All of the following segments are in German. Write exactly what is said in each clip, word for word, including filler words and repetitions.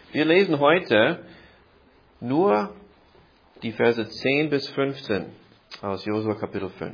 Wir lesen heute nur die Verse zehn bis fünfzehn aus Josua Kapitel fünf.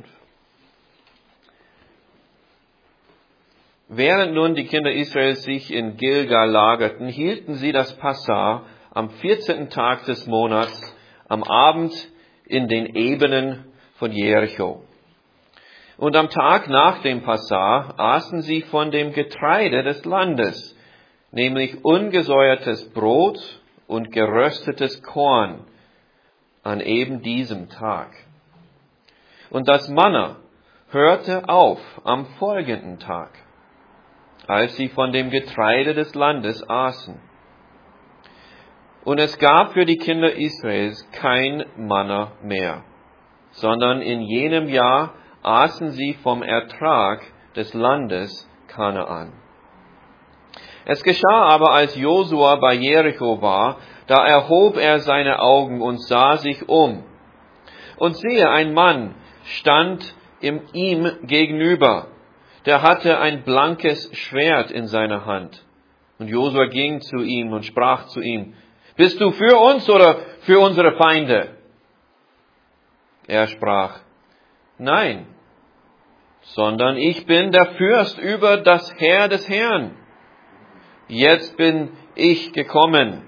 Während nun die Kinder Israels sich in Gilgal lagerten, hielten sie das Passa am vierzehnten Tag des Monats, am Abend in den Ebenen von Jericho. Und am Tag nach dem Passa aßen sie von dem Getreide des Landes, nämlich ungesäuertes Brot und geröstetes Korn an eben diesem Tag. Und das Manna hörte auf am folgenden Tag, als sie von dem Getreide des Landes aßen. Und es gab für die Kinder Israels kein Manna mehr, sondern in jenem Jahr aßen sie vom Ertrag des Landes Kanaan. Es geschah aber, als Josua bei Jericho war, da erhob er seine Augen und sah sich um. Und siehe, ein Mann stand ihm gegenüber, der hatte ein blankes Schwert in seiner Hand. Und Josua ging zu ihm und sprach zu ihm: Bist du für uns oder für unsere Feinde? Er sprach: Nein, sondern ich bin der Fürst über das Heer des Herrn. Jetzt bin ich gekommen.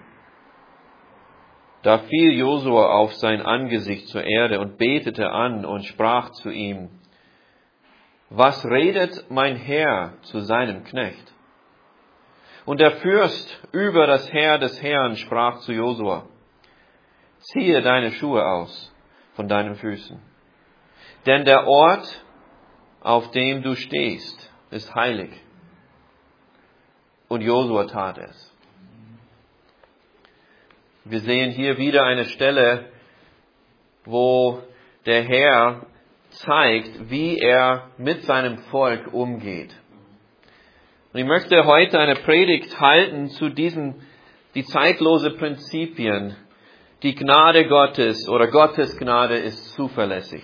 Da fiel Josua auf sein Angesicht zur Erde und betete an und sprach zu ihm: Was redet mein Herr zu seinem Knecht? Und der Fürst über das Heer des Herrn sprach zu Josua: Ziehe deine Schuhe aus von deinen Füßen, denn der Ort, auf dem du stehst, ist heilig. Und Josua tat es. Wir sehen hier wieder eine Stelle, wo der Herr zeigt, wie er mit seinem Volk umgeht. Und ich möchte heute eine Predigt halten zu diesen, die zeitlose Prinzipien. Die Gnade Gottes oder Gottes Gnade ist zuverlässig.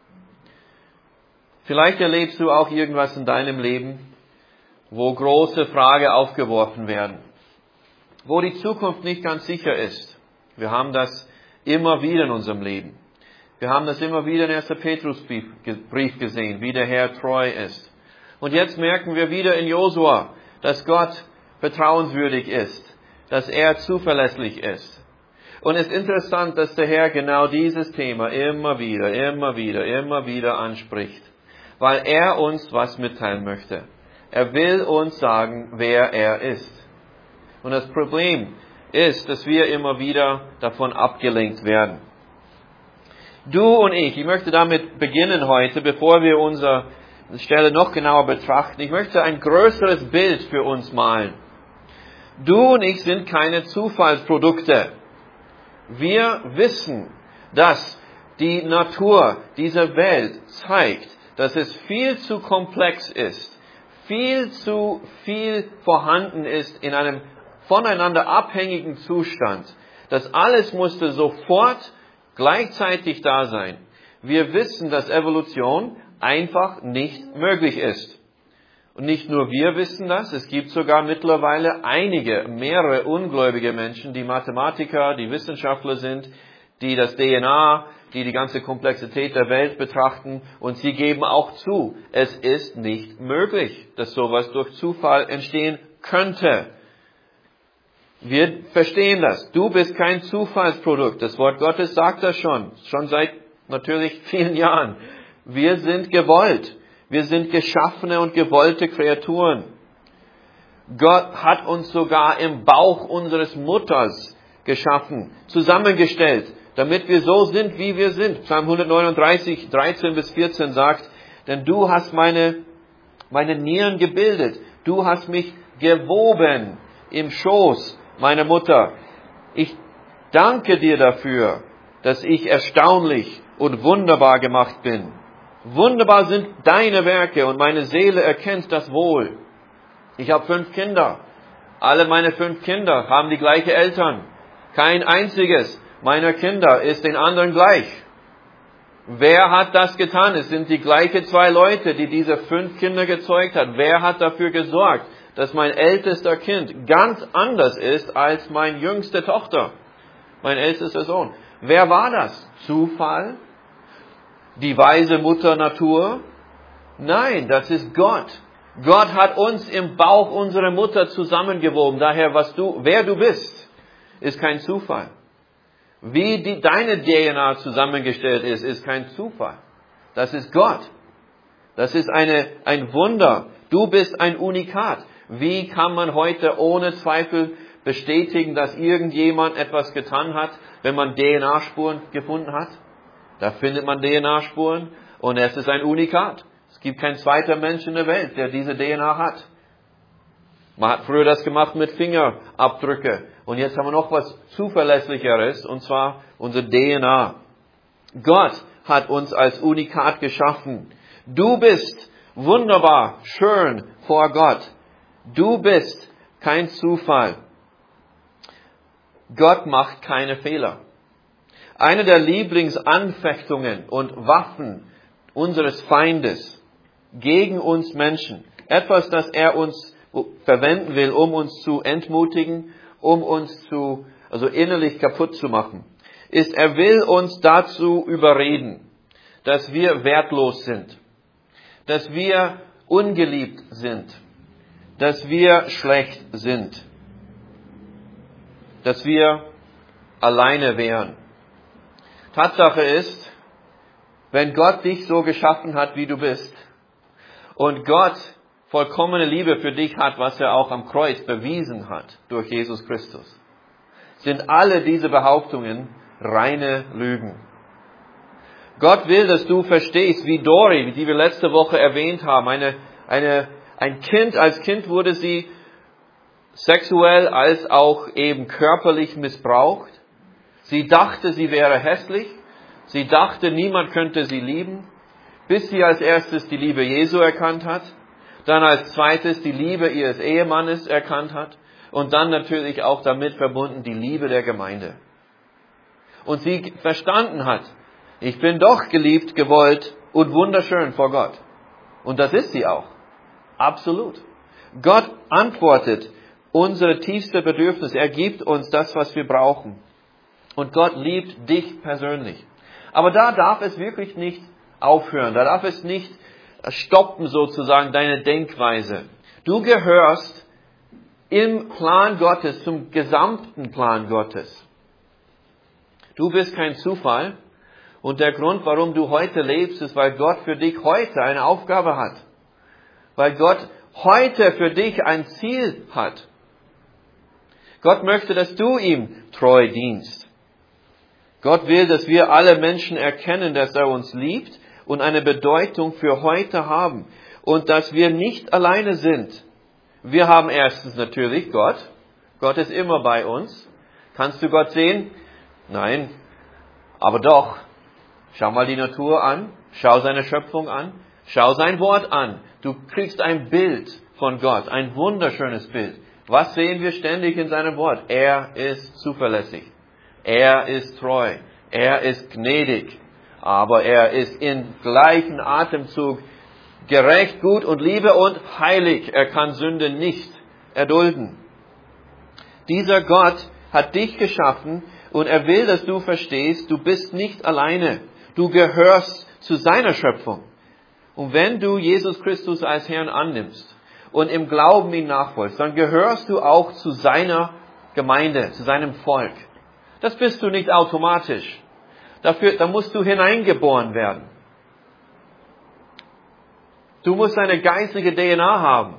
Vielleicht erlebst du auch irgendwas in deinem Leben, wo große Fragen aufgeworfen werden, wo die Zukunft nicht ganz sicher ist. Wir haben das immer wieder in unserem Leben. Wir haben das immer wieder in ersten Petrusbrief gesehen, wie der Herr treu ist. Und jetzt merken wir wieder in Josua, dass Gott vertrauenswürdig ist, dass er zuverlässig ist. Und es ist interessant, dass der Herr genau dieses Thema immer wieder, immer wieder, immer wieder anspricht, weil er uns was mitteilen möchte. Er will uns sagen, wer er ist. Und das Problem ist, dass wir immer wieder davon abgelenkt werden. Du und ich, ich möchte damit beginnen heute, bevor wir unsere Stelle noch genauer betrachten. Ich möchte ein größeres Bild für uns malen. Du und ich sind keine Zufallsprodukte. Wir wissen, dass die Natur dieser Welt zeigt, dass es viel zu komplex ist, viel zu viel vorhanden ist in einem voneinander abhängigen Zustand. Das alles musste sofort gleichzeitig da sein. Wir wissen, dass Evolution einfach nicht möglich ist. Und nicht nur wir wissen das, es gibt sogar mittlerweile einige, mehrere ungläubige Menschen, die Mathematiker, die Wissenschaftler sind, die das D N A, die die ganze Komplexität der Welt betrachten, und sie geben auch zu, es ist nicht möglich, dass sowas durch Zufall entstehen könnte. Wir verstehen das. Du bist kein Zufallsprodukt. Das Wort Gottes sagt das schon, schon seit natürlich vielen Jahren. Wir sind gewollt. Wir sind geschaffene und gewollte Kreaturen. Gott hat uns sogar im Bauch unseres Mutters geschaffen, zusammengestellt, damit wir so sind, wie wir sind. Psalm hundertneununddreißig, dreizehn bis vierzehn sagt: Denn du hast meine, meine Nieren gebildet. Du hast mich gewoben im Schoß meiner Mutter. Ich danke dir dafür, dass ich erstaunlich und wunderbar gemacht bin. Wunderbar sind deine Werke und meine Seele erkennt das wohl. Ich habe fünf Kinder. Alle meine fünf Kinder haben die gleichen Eltern. Kein einziges meiner Kinder ist den anderen gleich. Wer hat das getan? Es sind die gleichen zwei Leute, die diese fünf Kinder gezeugt hat. Wer hat dafür gesorgt, dass mein ältester Kind ganz anders ist als meine jüngste Tochter, mein ältester Sohn. Wer war das? Zufall? Die weise Mutter Natur? Nein, das ist Gott. Gott hat uns im Bauch unserer Mutter zusammengewoben. Daher, was du, wer du bist, ist kein Zufall. Wie die, deine D N A zusammengestellt ist, ist kein Zufall. Das ist Gott. Das ist eine, ein Wunder. Du bist ein Unikat. Wie kann man heute ohne Zweifel bestätigen, dass irgendjemand etwas getan hat, wenn man D N A-Spuren gefunden hat? Da findet man D N A-Spuren und es ist ein Unikat. Es gibt kein zweiter Mensch in der Welt, der diese D N A hat. Man hat früher das gemacht mit Fingerabdrücke. Und jetzt haben wir noch was Zuverlässlicheres, und zwar unsere D N A. Gott hat uns als Unikat geschaffen. Du bist wunderbar, schön vor Gott. Du bist kein Zufall. Gott macht keine Fehler. Eine der Lieblingsanfechtungen und Waffen unseres Feindes gegen uns Menschen, etwas, das er uns verwenden will, um uns zu entmutigen, um uns zu, also innerlich kaputt zu machen, ist, er will uns dazu überreden, dass wir wertlos sind, dass wir ungeliebt sind, dass wir schlecht sind, dass wir alleine wären. Tatsache ist, wenn Gott dich so geschaffen hat, wie du bist, und Gott vollkommene Liebe für dich hat, was er auch am Kreuz bewiesen hat durch Jesus Christus, sind alle diese Behauptungen reine Lügen. Gott will, dass du verstehst, wie Dori, die wir letzte Woche erwähnt haben, eine, eine, ein Kind, als Kind wurde sie sexuell als auch eben körperlich missbraucht. Sie dachte, sie wäre hässlich. Sie dachte, niemand könnte sie lieben, bis sie als erstes die Liebe Jesu erkannt hat, dann als zweites die Liebe ihres Ehemannes erkannt hat und dann natürlich auch damit verbunden die Liebe der Gemeinde. Und sie verstanden hat, ich bin doch geliebt, gewollt und wunderschön vor Gott. Und das ist sie auch. Absolut. Gott antwortet unsere tiefste Bedürfnisse. Er gibt uns das, was wir brauchen. Und Gott liebt dich persönlich. Aber da darf es wirklich nicht aufhören. Da darf es nicht stoppen sozusagen deine Denkweise. Du gehörst im Plan Gottes zum gesamten Plan Gottes. Du bist kein Zufall. Und der Grund, warum du heute lebst, ist, weil Gott für dich heute eine Aufgabe hat. Weil Gott heute für dich ein Ziel hat. Gott möchte, dass du ihm treu dienst. Gott will, dass wir alle Menschen erkennen, dass er uns liebt und eine Bedeutung für heute haben. Und dass wir nicht alleine sind. Wir haben erstens natürlich Gott. Gott ist immer bei uns. Kannst du Gott sehen? Nein. Aber doch. Schau mal die Natur an. Schau seine Schöpfung an. Schau sein Wort an. Du kriegst ein Bild von Gott. Ein wunderschönes Bild. Was sehen wir ständig in seinem Wort? Er ist zuverlässig. Er ist treu. Er ist gnädig. Aber er ist im gleichen Atemzug gerecht, gut und Liebe und heilig. Er kann Sünde nicht erdulden. Dieser Gott hat dich geschaffen und er will, dass du verstehst, du bist nicht alleine. Du gehörst zu seiner Schöpfung. Und wenn du Jesus Christus als Herrn annimmst und im Glauben ihm nachfolgst, dann gehörst du auch zu seiner Gemeinde, zu seinem Volk. Das bist du nicht automatisch. Dafür, da musst du hineingeboren werden. Du musst eine geistliche D N A haben.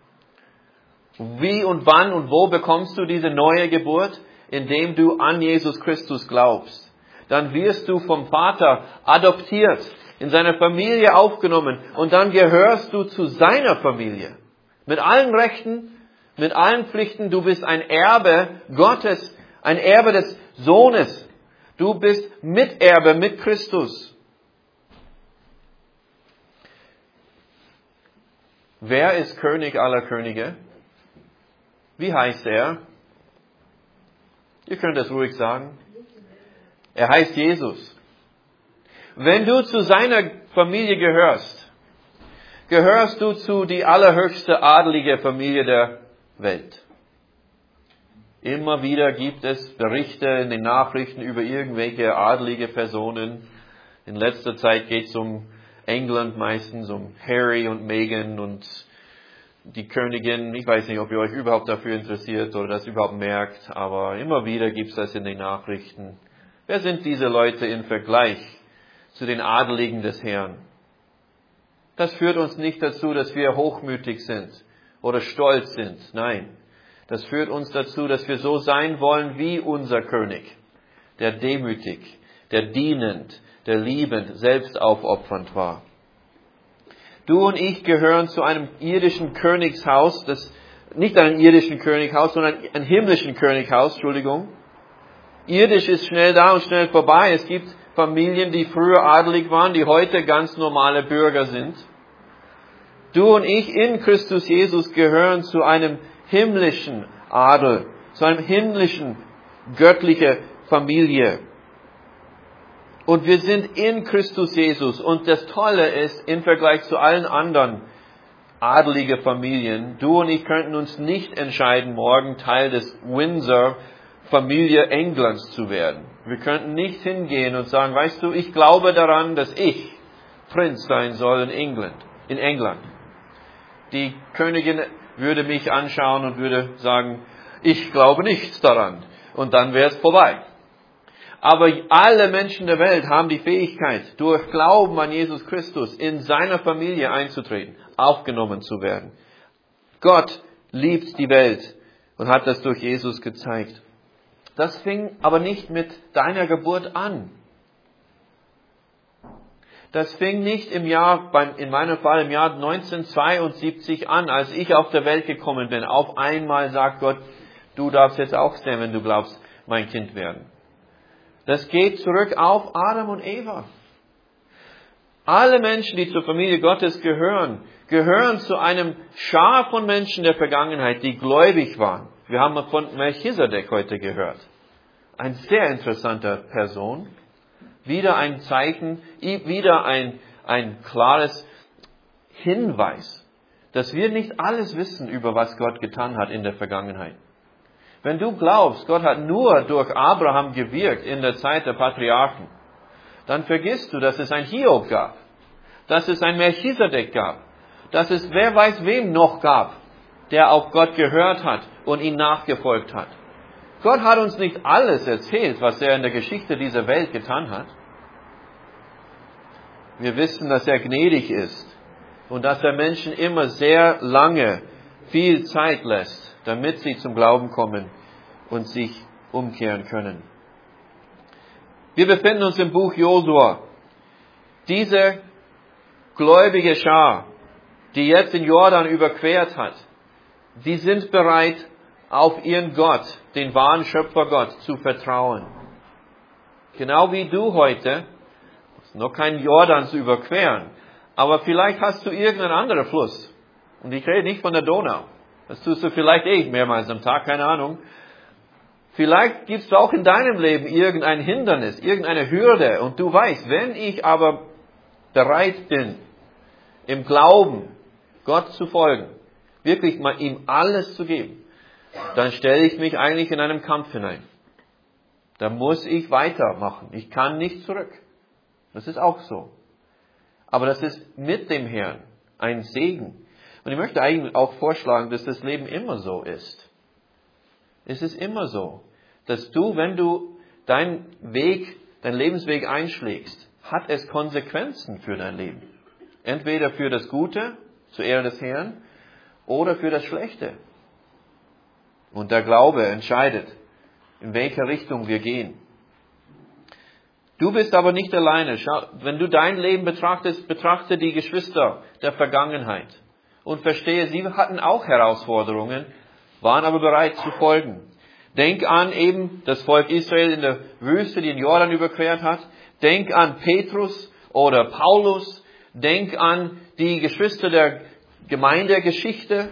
Wie und wann und wo bekommst du diese neue Geburt? Indem du an Jesus Christus glaubst. Dann wirst du vom Vater adoptiert, in seine Familie aufgenommen und dann gehörst du zu seiner Familie. Mit allen Rechten, mit allen Pflichten. Du bist ein Erbe Gottes, ein Erbe des Sohnes. Du bist Miterbe mit Christus. Wer ist König aller Könige? Wie heißt er? Ihr könnt es ruhig sagen. Er heißt Jesus. Wenn du zu seiner Familie gehörst, gehörst du zu die allerhöchste adelige Familie der Welt. Immer wieder gibt es Berichte in den Nachrichten über irgendwelche adelige Personen. In letzter Zeit geht es um England meistens, um Harry und Meghan und die Königin. Ich weiß nicht, ob ihr euch überhaupt dafür interessiert oder das überhaupt merkt, aber immer wieder gibt es das in den Nachrichten. Wer sind diese Leute im Vergleich zu den Adeligen des Herrn? Das führt uns nicht dazu, dass wir hochmütig sind oder stolz sind. Nein, das führt uns dazu, dass wir so sein wollen wie unser König, der demütig, der dienend, der liebend, selbst aufopfernd war. Du und ich gehören zu einem irdischen Königshaus, das nicht einem irdischen Könighaus, sondern einem himmlischen Könighaus, Entschuldigung. Irdisch ist schnell da und schnell vorbei. Es gibt Familien, die früher adelig waren, die heute ganz normale Bürger sind. Du und ich in Christus Jesus gehören zu einem himmlischen Adel, zu einem himmlischen, göttlichen Familie. Und wir sind in Christus Jesus. Und das Tolle ist, im Vergleich zu allen anderen adeligen Familien, du und ich könnten uns nicht entscheiden, morgen Teil des Windsor-Familie Englands zu werden. Wir könnten nicht hingehen und sagen, weißt du, ich glaube daran, dass ich Prinz sein soll in England. In England. Die Königin würde mich anschauen und würde sagen, ich glaube nichts daran. Und dann wäre es vorbei. Aber alle Menschen der Welt haben die Fähigkeit, durch Glauben an Jesus Christus in seiner Familie einzutreten, aufgenommen zu werden. Gott liebt die Welt und hat das durch Jesus gezeigt. Das fing aber nicht mit deiner Geburt an. Das fing nicht im Jahr, in meinem Fall im Jahr neunzehnhundertzweiundsiebzig an, als ich auf der Welt gekommen bin. Auf einmal sagt Gott, du darfst jetzt auch sein, wenn du glaubst, mein Kind werden. Das geht zurück auf Adam und Eva. Alle Menschen, die zur Familie Gottes gehören, gehören zu einem Schar von Menschen der Vergangenheit, die gläubig waren. Wir haben von Melchisedek heute gehört. Ein sehr interessanter Person. Wieder ein Zeichen, wieder ein, ein klares Hinweis, dass wir nicht alles wissen über was Gott getan hat in der Vergangenheit. Wenn du glaubst, Gott hat nur durch Abraham gewirkt in der Zeit der Patriarchen, dann vergisst du, dass es ein Hiob gab, dass es ein Melchisedek gab, dass es wer weiß wem noch gab, der auf Gott gehört hat und ihn nachgefolgt hat. Gott hat uns nicht alles erzählt, was er in der Geschichte dieser Welt getan hat. Wir wissen, dass er gnädig ist und dass er Menschen immer sehr lange viel Zeit lässt, damit sie zum Glauben kommen und sich umkehren können. Wir befinden uns im Buch Josua. Diese gläubige Schar, die jetzt den Jordan überquert hat, die sind bereit, auf ihren Gott, den wahren Schöpfergott, zu vertrauen. Genau wie du heute, noch keinen Jordan zu überqueren, aber vielleicht hast du irgendeinen anderen Fluss. Und ich rede nicht von der Donau. Das tust du vielleicht eh mehrmals am Tag, keine Ahnung. Vielleicht gibst du auch in deinem Leben irgendein Hindernis, irgendeine Hürde. Und du weißt, wenn ich aber bereit bin, im Glauben Gott zu folgen, wirklich mal ihm alles zu geben, dann stelle ich mich eigentlich in einen Kampf hinein. Da muss ich weitermachen. Ich kann nicht zurück. Das ist auch so. Aber das ist mit dem Herrn ein Segen. Und ich möchte eigentlich auch vorschlagen, dass das Leben immer so ist. Es ist immer so, dass du, wenn du deinen Weg, deinen Lebensweg einschlägst, hat es Konsequenzen für dein Leben. Entweder für das Gute, zur Ehre des Herrn, oder für das Schlechte. Und der Glaube entscheidet, in welche Richtung wir gehen. Du bist aber nicht alleine. Schau, wenn du dein Leben betrachtest, betrachte die Geschwister der Vergangenheit. Und verstehe, sie hatten auch Herausforderungen, waren aber bereit zu folgen. Denk an eben das Volk Israel in der Wüste, die den Jordan überquert hat. Denk an Petrus oder Paulus. Denk an die Geschwister der Gemeindegeschichte.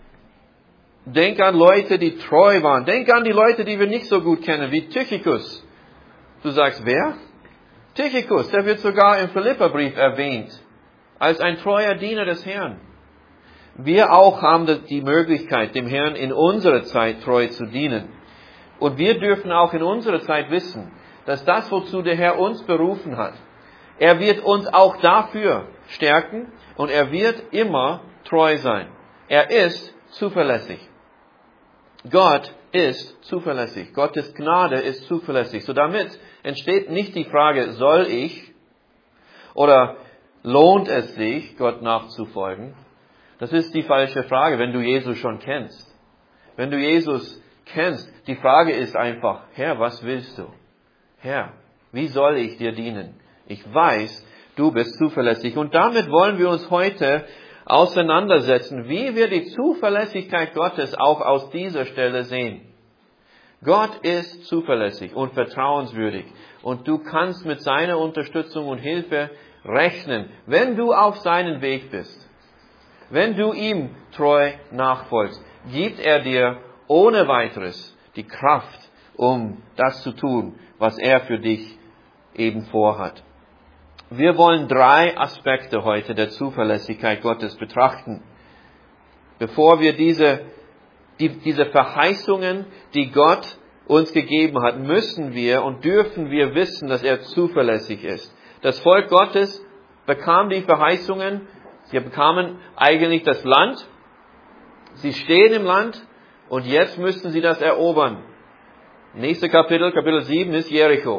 Denk an Leute, die treu waren. Denk an die Leute, die wir nicht so gut kennen, wie Tychicus. Du sagst, wer? Tychicus, der wird sogar im Philipperbrief erwähnt. als ein treuer Diener des Herrn. Wir auch haben die Möglichkeit, dem Herrn in unserer Zeit treu zu dienen. Und wir dürfen auch in unserer Zeit wissen, dass das, wozu der Herr uns berufen hat, er wird uns auch dafür stärken und er wird immer treu sein. Er ist zuverlässig. Gott ist zuverlässig. Gottes Gnade ist zuverlässig. So damit entsteht nicht die Frage, soll ich oder lohnt es sich, Gott nachzufolgen? Das ist die falsche Frage, wenn du Jesus schon kennst. Wenn du Jesus kennst, die Frage ist einfach, Herr, was willst du? Herr, wie soll ich dir dienen? Ich weiß, du bist zuverlässig. Und damit wollen wir uns heute auseinandersetzen, wie wir die Zuverlässigkeit Gottes auch aus dieser Stelle sehen. Gott ist zuverlässig und vertrauenswürdig. Und du kannst mit seiner Unterstützung und Hilfe rechnen, wenn du auf seinen Weg bist. Wenn du ihm treu nachfolgst, gibt er dir ohne weiteres die Kraft, um das zu tun, was er für dich eben vorhat. Wir wollen drei Aspekte heute der Zuverlässigkeit Gottes betrachten. Bevor wir diese, die, diese Verheißungen, die Gott uns gegeben hat, müssen wir und dürfen wir wissen, dass er zuverlässig ist. Das Volk Gottes bekam die Verheißungen, sie bekamen eigentlich das Land, sie stehen im Land und jetzt müssen sie das erobern. Nächste Kapitel, Kapitel sieben ist Jericho.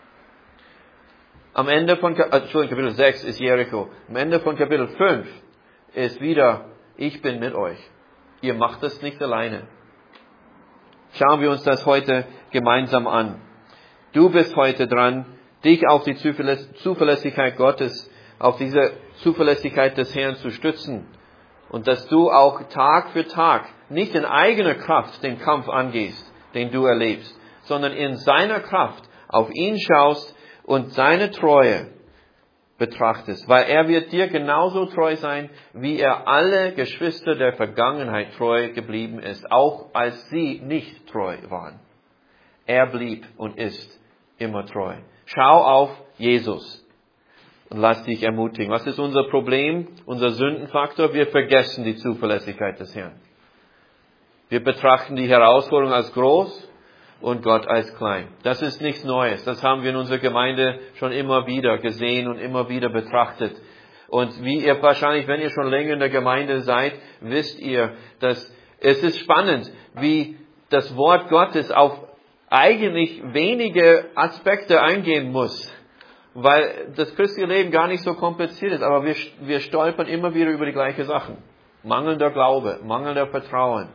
Am Ende von, Entschuldigung, Kapitel sechs ist Jericho. Am Ende von Kapitel fünf ist wieder, ich bin mit euch. Ihr macht es nicht alleine. Schauen wir uns das heute gemeinsam an. Du bist heute dran, dich auf die Zuverlässigkeit Gottes, auf diese Zuverlässigkeit des Herrn zu stützen. Und dass du auch Tag für Tag nicht in eigener Kraft den Kampf angehst, den du erlebst, sondern in seiner Kraft auf ihn schaust und seine Treue betrachtest. Weil er wird dir genauso treu sein, wie er alle Geschwister der Vergangenheit treu geblieben ist, auch als sie nicht treu waren. Er blieb und ist immer treu. Schau auf Jesus und lass dich ermutigen. Was ist unser Problem, unser Sündenfaktor? Wir vergessen die Zuverlässigkeit des Herrn. Wir betrachten die Herausforderung als groß und Gott als klein. Das ist nichts Neues. Das haben wir in unserer Gemeinde schon immer wieder gesehen und immer wieder betrachtet. Und wie ihr wahrscheinlich, wenn ihr schon länger in der Gemeinde seid, wisst ihr, dass es ist spannend, wie das Wort Gottes auf eigentlich wenige Aspekte eingehen muss. Weil das christliche Leben gar nicht so kompliziert ist, aber wir, wir stolpern immer wieder über die gleichen Sachen. Mangelnder Glaube, mangelnder Vertrauen.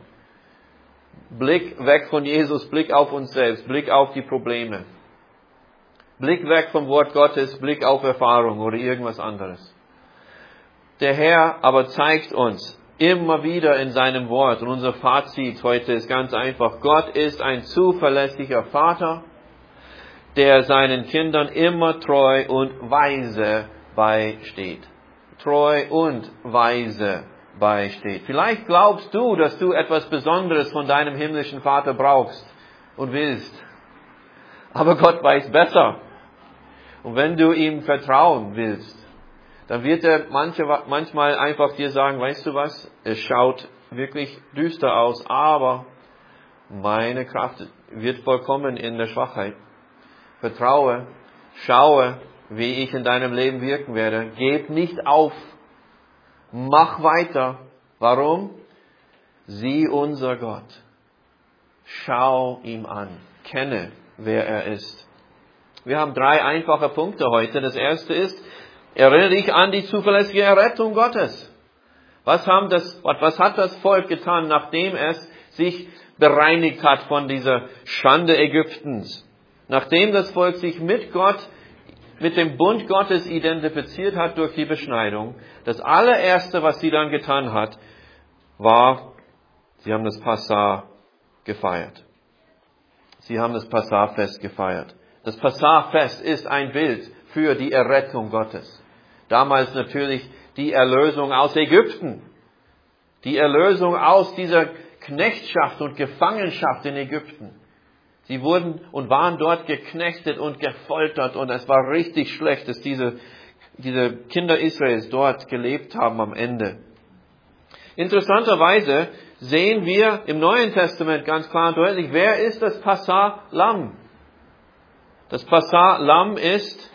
Blick weg von Jesus, Blick auf uns selbst, Blick auf die Probleme. Blick weg vom Wort Gottes, Blick auf Erfahrung oder irgendwas anderes. Der Herr aber zeigt uns immer wieder in seinem Wort, und unser Fazit heute ist ganz einfach, Gott ist ein zuverlässiger Vater, der seinen Kindern immer treu und weise beisteht. Treu und weise beisteht. Vielleicht glaubst du, dass du etwas Besonderes von deinem himmlischen Vater brauchst und willst. Aber Gott weiß besser. Und wenn du ihm vertrauen willst, dann wird er manche, manchmal einfach dir sagen, weißt du was, es schaut wirklich düster aus, aber meine Kraft wird vollkommen in der Schwachheit. Vertraue, schaue, wie ich in deinem Leben wirken werde. Gib nicht auf. Mach weiter. Warum? Sieh unser Gott. Schau ihm an. Kenne, wer er ist. Wir haben drei einfache Punkte heute. Das erste ist, erinnere dich an die zuverlässige Errettung Gottes. Was, haben das, was hat das Volk getan, nachdem es sich bereinigt hat von dieser Schande Ägyptens? Nachdem das Volk sich mit Gott, mit dem Bund Gottes identifiziert hat durch die Beschneidung, das allererste, was sie dann getan hat, war, sie haben das Passah gefeiert. Sie haben das Passahfest gefeiert. Das Passahfest ist ein Bild für die Errettung Gottes. Damals natürlich die Erlösung aus Ägypten. Die Erlösung aus dieser Knechtschaft und Gefangenschaft in Ägypten. Sie wurden und waren dort geknechtet und gefoltert und es war richtig schlecht, dass diese diese Kinder Israels dort gelebt haben am Ende. Interessanterweise sehen wir im Neuen Testament ganz klar und deutlich, wer ist das Passah-Lamm? Das Passah-Lamm ist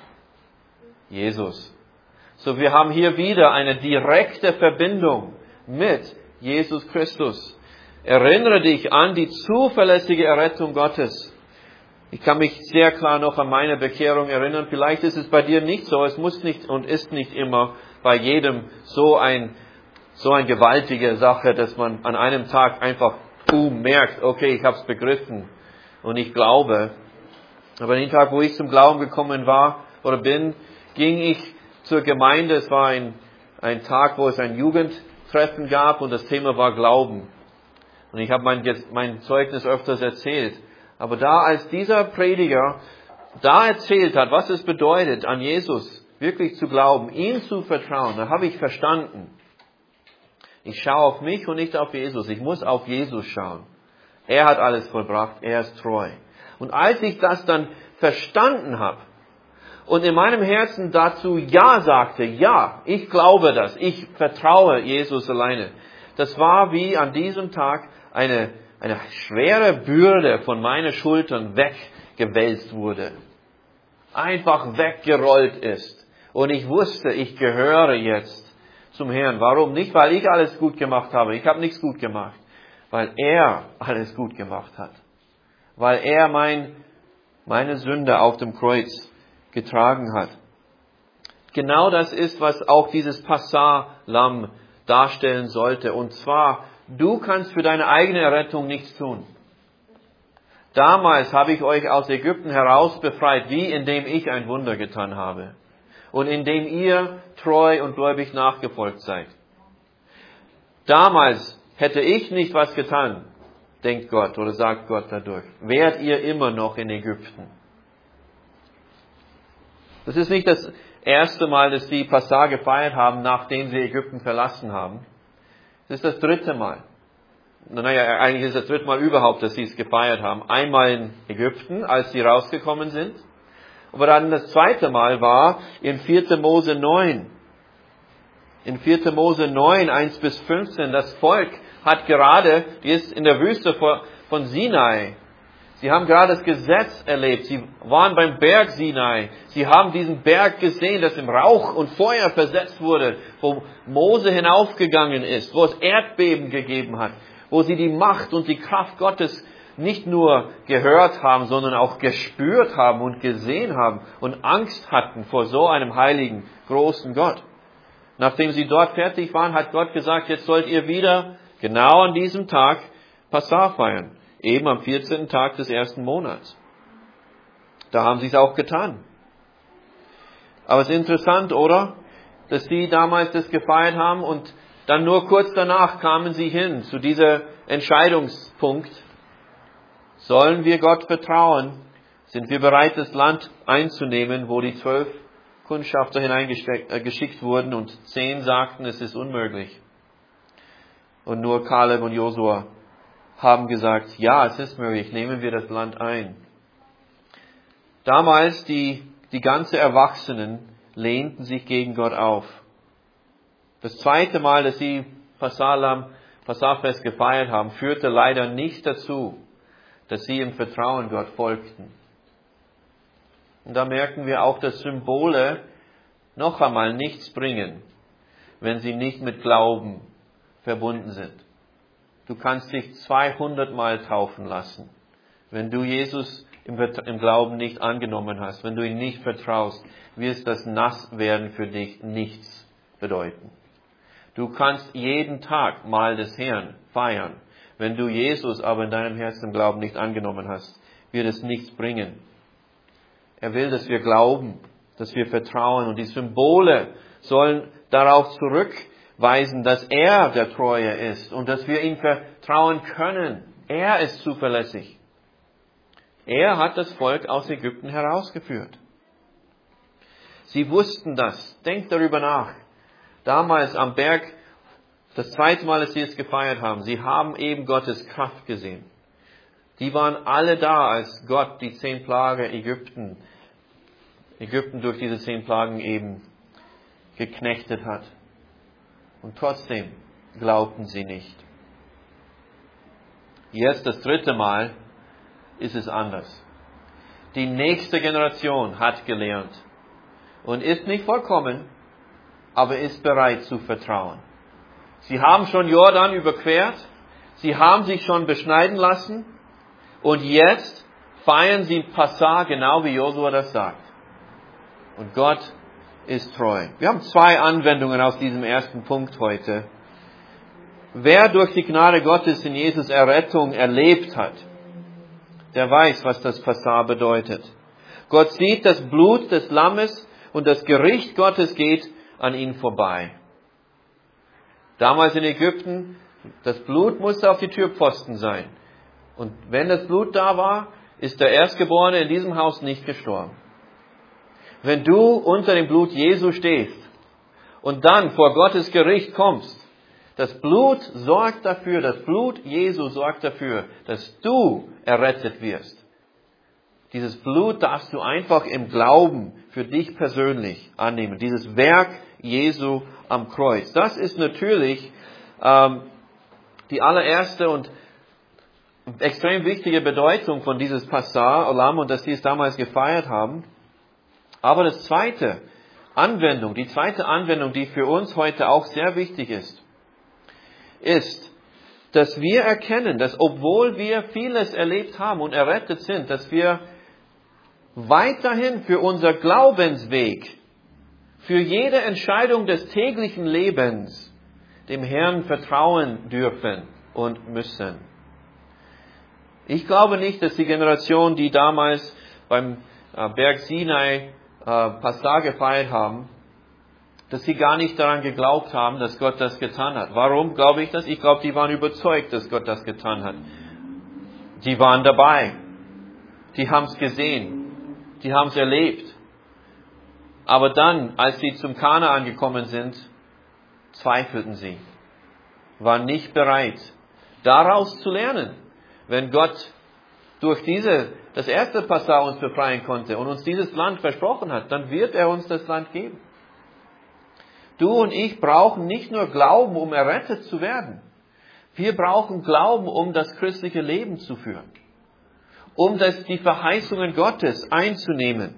Jesus. So, wir haben hier wieder eine direkte Verbindung mit Jesus Christus. Erinnere dich an die zuverlässige Errettung Gottes. Ich kann mich sehr klar noch an meine Bekehrung erinnern. Vielleicht ist es bei dir nicht so. Es muss nicht und ist nicht immer bei jedem so ein, so eine gewaltige Sache, dass man an einem Tag einfach boom, merkt, okay, ich habe es begriffen und ich glaube. Aber an dem Tag, wo ich zum Glauben gekommen war oder bin, ging ich zur Gemeinde. Es war ein, ein Tag, wo es ein Jugendtreffen gab und das Thema war Glauben. Und ich habe mein, mein Zeugnis öfters erzählt. Aber da, als dieser Prediger da erzählt hat, was es bedeutet, an Jesus wirklich zu glauben, ihm zu vertrauen, da habe ich verstanden. Ich schaue auf mich und nicht auf Jesus. Ich muss auf Jesus schauen. Er hat alles vollbracht. Er ist treu. Und als ich das dann verstanden habe und in meinem Herzen dazu Ja sagte, ja, ich glaube das, ich vertraue Jesus alleine, das war wie an diesem Tag eine, eine schwere Bürde von meinen Schultern weggewälzt wurde. Einfach weggerollt ist. Und ich wusste, ich gehöre jetzt zum Herrn. Warum? Nicht, weil ich alles gut gemacht habe. Ich habe nichts gut gemacht. Weil er alles gut gemacht hat. Weil er mein, meine Sünde auf dem Kreuz getragen hat. Genau das ist, was auch dieses Passah-Lamm darstellen sollte. Und zwar, du kannst für deine eigene Errettung nichts tun. Damals habe ich euch aus Ägypten heraus befreit, wie indem ich ein Wunder getan habe. Und indem ihr treu und gläubig nachgefolgt seid. Damals hätte ich nicht was getan, denkt Gott oder sagt Gott dadurch, wärt ihr immer noch in Ägypten. Das ist nicht das erste Mal, dass sie Passah gefeiert haben, nachdem sie Ägypten verlassen haben. Das ist das dritte Mal. Naja, eigentlich ist das dritte Mal überhaupt, dass sie es gefeiert haben. Einmal in Ägypten, als sie rausgekommen sind. Aber dann das zweite Mal war in vierter Mose neun. In vierter Mose neun, eins bis fünfzehn. Das Volk hat gerade, die ist in der Wüste von Sinai. Sie haben gerade das Gesetz erlebt. Sie waren beim Berg Sinai. Sie haben diesen Berg gesehen, das im Rauch und Feuer versetzt wurde, wo Mose hinaufgegangen ist, wo es Erdbeben gegeben hat, wo sie die Macht und die Kraft Gottes nicht nur gehört haben, sondern auch gespürt haben und gesehen haben und Angst hatten vor so einem heiligen, großen Gott. Nachdem sie dort fertig waren, hat Gott gesagt, jetzt sollt ihr wieder genau an diesem Tag Passah feiern. Eben am vierzehnten Tag des ersten Monats. Da haben sie es auch getan. Aber es ist interessant, oder? Dass sie damals das gefeiert haben und dann nur kurz danach kamen sie hin zu diesem Entscheidungspunkt. Sollen wir Gott vertrauen? Sind wir bereit, das Land einzunehmen, wo die zwölf Kundschafter hineingeschickt wurden und zehn sagten, es ist unmöglich. Und nur Kaleb und Josua haben gesagt, ja, es ist möglich, nehmen wir das Land ein. Damals, die, die ganze Erwachsenen lehnten sich gegen Gott auf. Das zweite Mal, dass sie Passahfest gefeiert haben, führte leider nicht dazu, dass sie im Vertrauen Gott folgten. Und da merken wir auch, dass Symbole noch einmal nichts bringen, wenn sie nicht mit Glauben verbunden sind. Du kannst dich zweihundert Mal taufen lassen. Wenn du Jesus im, im Glauben nicht angenommen hast, wenn du ihm nicht vertraust, wird das Nasswerden für dich nichts bedeuten. Du kannst jeden Tag Mahl des Herrn feiern. Wenn du Jesus aber in deinem Herzen im Glauben nicht angenommen hast, wird es nichts bringen. Er will, dass wir glauben, dass wir vertrauen. Und die Symbole sollen darauf zurückweisen, dass er der Treue ist und dass wir ihm vertrauen können. Er ist zuverlässig. Er hat das Volk aus Ägypten herausgeführt. Sie wussten das. Denkt darüber nach. Damals am Berg, das zweite Mal, dass sie es gefeiert haben, sie haben eben Gottes Kraft gesehen. Die waren alle da, als Gott die zehn Plagen Ägypten, Ägypten durch diese zehn Plagen eben geknechtet hat. Und trotzdem glaubten sie nicht. Jetzt das dritte Mal ist es anders. Die nächste Generation hat gelernt und ist nicht vollkommen, aber ist bereit zu vertrauen. Sie haben schon Jordan überquert, sie haben sich schon beschneiden lassen und jetzt feiern sie Passah, genau wie Josua das sagt. Und Gott ist treu. Wir haben zwei Anwendungen aus diesem ersten Punkt heute. Wer durch die Gnade Gottes in Jesus Errettung erlebt hat, der weiß, was das Passah bedeutet. Gott sieht das Blut des Lammes und das Gericht Gottes geht an ihn vorbei. Damals in Ägypten, das Blut musste auf die Türpfosten sein. Und wenn das Blut da war, ist der Erstgeborene in diesem Haus nicht gestorben. Wenn du unter dem Blut Jesu stehst und dann vor Gottes Gericht kommst, das Blut sorgt dafür, das Blut Jesu sorgt dafür, dass du errettet wirst. Dieses Blut darfst du einfach im Glauben für dich persönlich annehmen. Dieses Werk Jesu am Kreuz. Das ist natürlich ähm, die allererste und extrem wichtige Bedeutung von dieses Passah Olam und dass sie es damals gefeiert haben. Aber das zweite Anwendung, die zweite Anwendung, die für uns heute auch sehr wichtig ist, ist, dass wir erkennen, dass obwohl wir vieles erlebt haben und errettet sind, dass wir weiterhin für unser Glaubensweg, für jede Entscheidung des täglichen Lebens dem Herrn vertrauen dürfen und müssen. Ich glaube nicht, dass die Generation, die damals beim Berg Sinai Passah gefeiert haben, dass sie gar nicht daran geglaubt haben, dass Gott das getan hat. Warum glaube ich das? Ich glaube, die waren überzeugt, dass Gott das getan hat. Die waren dabei. Die haben es gesehen. Die haben es erlebt. Aber dann, als sie zum Kanaan gekommen sind, zweifelten sie. Waren nicht bereit, daraus zu lernen. Wenn Gott durch diese, das erste Passah uns befreien konnte und uns dieses Land versprochen hat, dann wird er uns das Land geben. Du und ich brauchen nicht nur Glauben, um errettet zu werden. Wir brauchen Glauben, um das christliche Leben zu führen. Um das, die Verheißungen Gottes einzunehmen.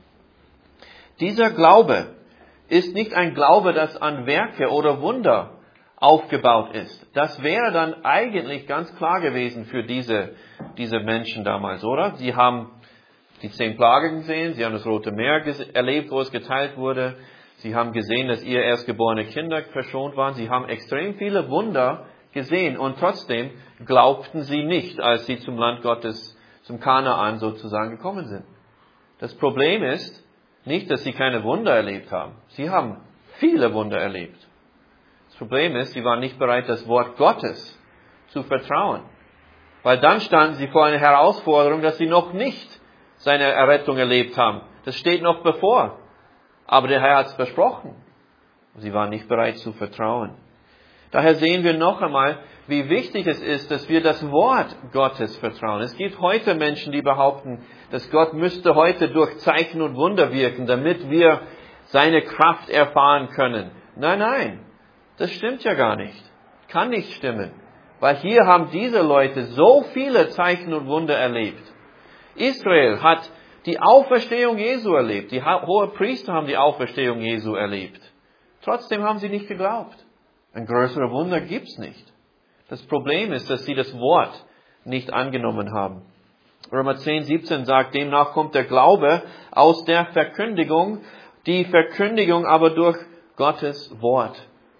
Dieser Glaube ist nicht ein Glaube, das an Werke oder Wunder aufgebaut ist. Das wäre dann eigentlich ganz klar gewesen für diese, diese Menschen damals, oder? Sie haben die zehn Plagen gesehen, sie haben das Rote Meer erlebt, wo es geteilt wurde. Sie haben gesehen, dass ihre erstgeborene Kinder verschont waren. Sie haben extrem viele Wunder gesehen und trotzdem glaubten sie nicht, als sie zum Land Gottes, zum Kanaan sozusagen gekommen sind. Das Problem ist nicht, dass sie keine Wunder erlebt haben. Sie haben viele Wunder erlebt. Das Problem ist, sie waren nicht bereit, das Wort Gottes zu vertrauen. Weil dann standen sie vor einer Herausforderung, dass sie noch nicht seine Errettung erlebt haben. Das steht noch bevor. Aber der Herr hat es versprochen. Sie waren nicht bereit zu vertrauen. Daher sehen wir noch einmal, wie wichtig es ist, dass wir das Wort Gottes vertrauen. Es gibt heute Menschen, die behaupten, dass Gott müsste heute durch Zeichen und Wunder wirken, damit wir seine Kraft erfahren können. Nein, nein, das stimmt ja gar nicht. Kann nicht stimmen. Weil hier haben diese Leute so viele Zeichen und Wunder erlebt. Israel hat die Auferstehung Jesu erlebt. Die Hohepriester haben die Auferstehung Jesu erlebt. Trotzdem haben sie nicht geglaubt. Ein größeres Wunder gibt's nicht. Das Problem ist, dass sie das Wort nicht angenommen haben. Römer zehn, siebzehn sagt, demnach kommt der Glaube aus der Verkündigung, die Verkündigung aber durch Gottes Wort.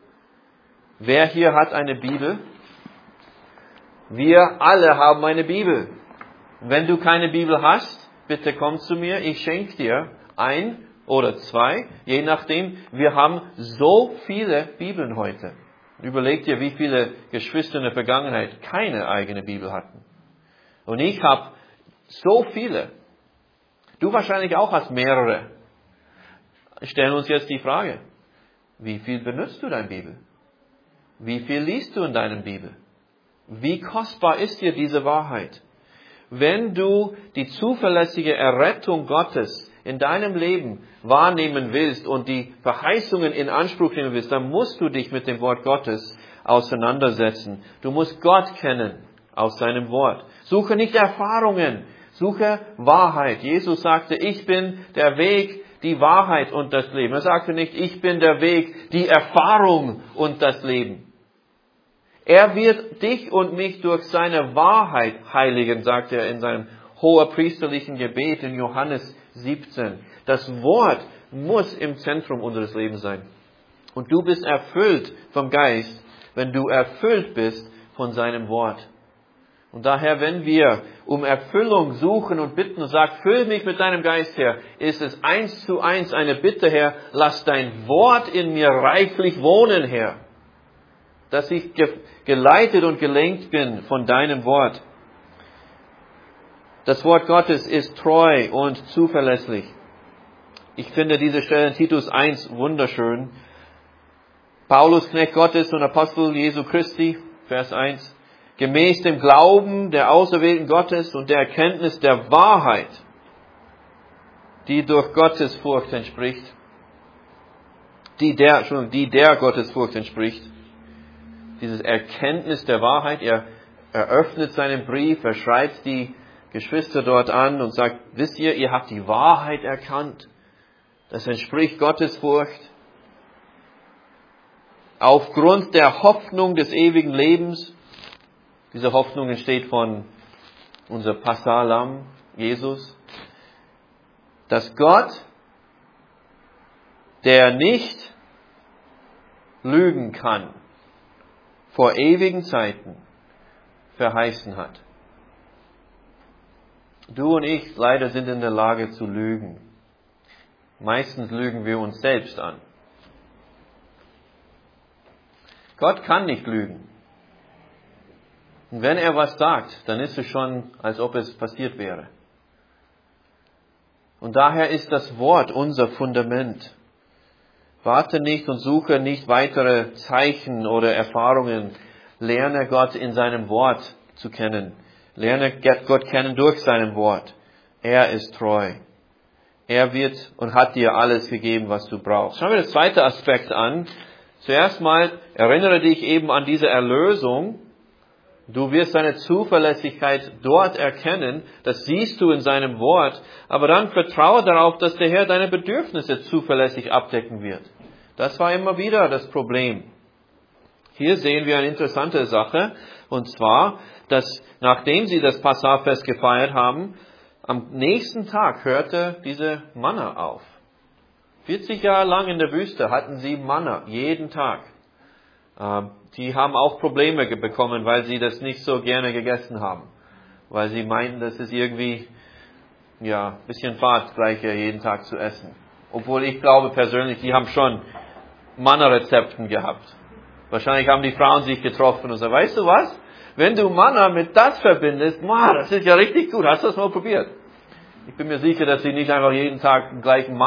Wer hier hat eine Bibel? Wir alle haben eine Bibel. Wenn du keine Bibel hast, bitte komm zu mir, ich schenke dir ein oder zwei, je nachdem. Wir haben so viele Bibeln heute. Überleg dir, wie viele Geschwister in der Vergangenheit keine eigene Bibel hatten. Und ich habe so viele. Du wahrscheinlich auch hast mehrere. Stellen uns jetzt die Frage, wie viel benutzt du deine Bibel? Wie viel liest du in deiner Bibel? Wie kostbar ist dir diese Wahrheit? Wenn du die zuverlässige Errettung Gottes in deinem Leben wahrnehmen willst und die Verheißungen in Anspruch nehmen willst, dann musst du dich mit dem Wort Gottes auseinandersetzen. Du musst Gott kennen aus seinem Wort. Suche nicht Erfahrungen, suche Wahrheit. Jesus sagte, ich bin der Weg, die Wahrheit und das Leben. Er sagte nicht, ich bin der Weg, die Erfahrung und das Leben. Er wird dich und mich durch seine Wahrheit heiligen, sagt er in seinem hohepriesterlichen Gebet in Johannes siebzehn. Das Wort muss im Zentrum unseres Lebens sein. Und du bist erfüllt vom Geist, wenn du erfüllt bist von seinem Wort. Und daher, wenn wir um Erfüllung suchen und bitten und sagen, füll mich mit deinem Geist, Herr, ist es eins zu eins eine Bitte, Herr, lass dein Wort in mir reichlich wohnen, Herr. Dass ich geleitet und gelenkt bin von deinem Wort. Das Wort Gottes ist treu und zuverlässig. Ich finde diese Stelle in Titus eins wunderschön. Paulus, Knecht Gottes und Apostel Jesu Christi, Vers eins. Gemäß dem Glauben der Auserwählten Gottes und der Erkenntnis der Wahrheit, die durch Gottesfurcht entspricht, die der, Entschuldigung, die der Gottesfurcht entspricht. Dieses Erkenntnis der Wahrheit, er eröffnet seinen Brief, er schreibt die Geschwister dort an und sagt, wisst ihr, ihr habt die Wahrheit erkannt. Das entspricht Gottesfurcht. Aufgrund der Hoffnung des ewigen Lebens, diese Hoffnung entsteht von unser Passalam, Jesus, dass Gott, der nicht lügen kann, vor ewigen Zeiten verheißen hat. Du und ich leider sind in der Lage zu lügen. Meistens lügen wir uns selbst an. Gott kann nicht lügen. Und wenn er was sagt, dann ist es schon, als ob es passiert wäre. Und daher ist das Wort unser Fundament. Warte nicht und suche nicht weitere Zeichen oder Erfahrungen. Lerne Gott in seinem Wort zu kennen. Lerne Gott kennen durch sein Wort. Er ist treu. Er wird und hat dir alles gegeben, was du brauchst. Schauen wir den zweiten Aspekt an. Zuerst mal erinnere dich eben an diese Erlösung. Du wirst seine Zuverlässigkeit dort erkennen. Das siehst du in seinem Wort. Aber dann vertraue darauf, dass der Herr deine Bedürfnisse zuverlässig abdecken wird. Das war immer wieder das Problem. Hier sehen wir eine interessante Sache. Und zwar, dass nachdem sie das Passafest gefeiert haben, am nächsten Tag hörte diese Manna auf. vierzig Jahre lang in der Wüste hatten sie Manna, jeden Tag. Die haben auch Probleme bekommen, weil sie das nicht so gerne gegessen haben. Weil sie meinten, das ist irgendwie, ja, ein bisschen Fahrt, gleich jeden Tag zu essen. Obwohl ich glaube persönlich, die haben schon Manna-Rezepten gehabt. Wahrscheinlich haben die Frauen sich getroffen und gesagt, weißt du was? Wenn du Manna mit das verbindest, wow, das ist ja richtig gut. Hast du das mal probiert? Ich bin mir sicher, dass sie nicht einfach jeden Tag den gleichen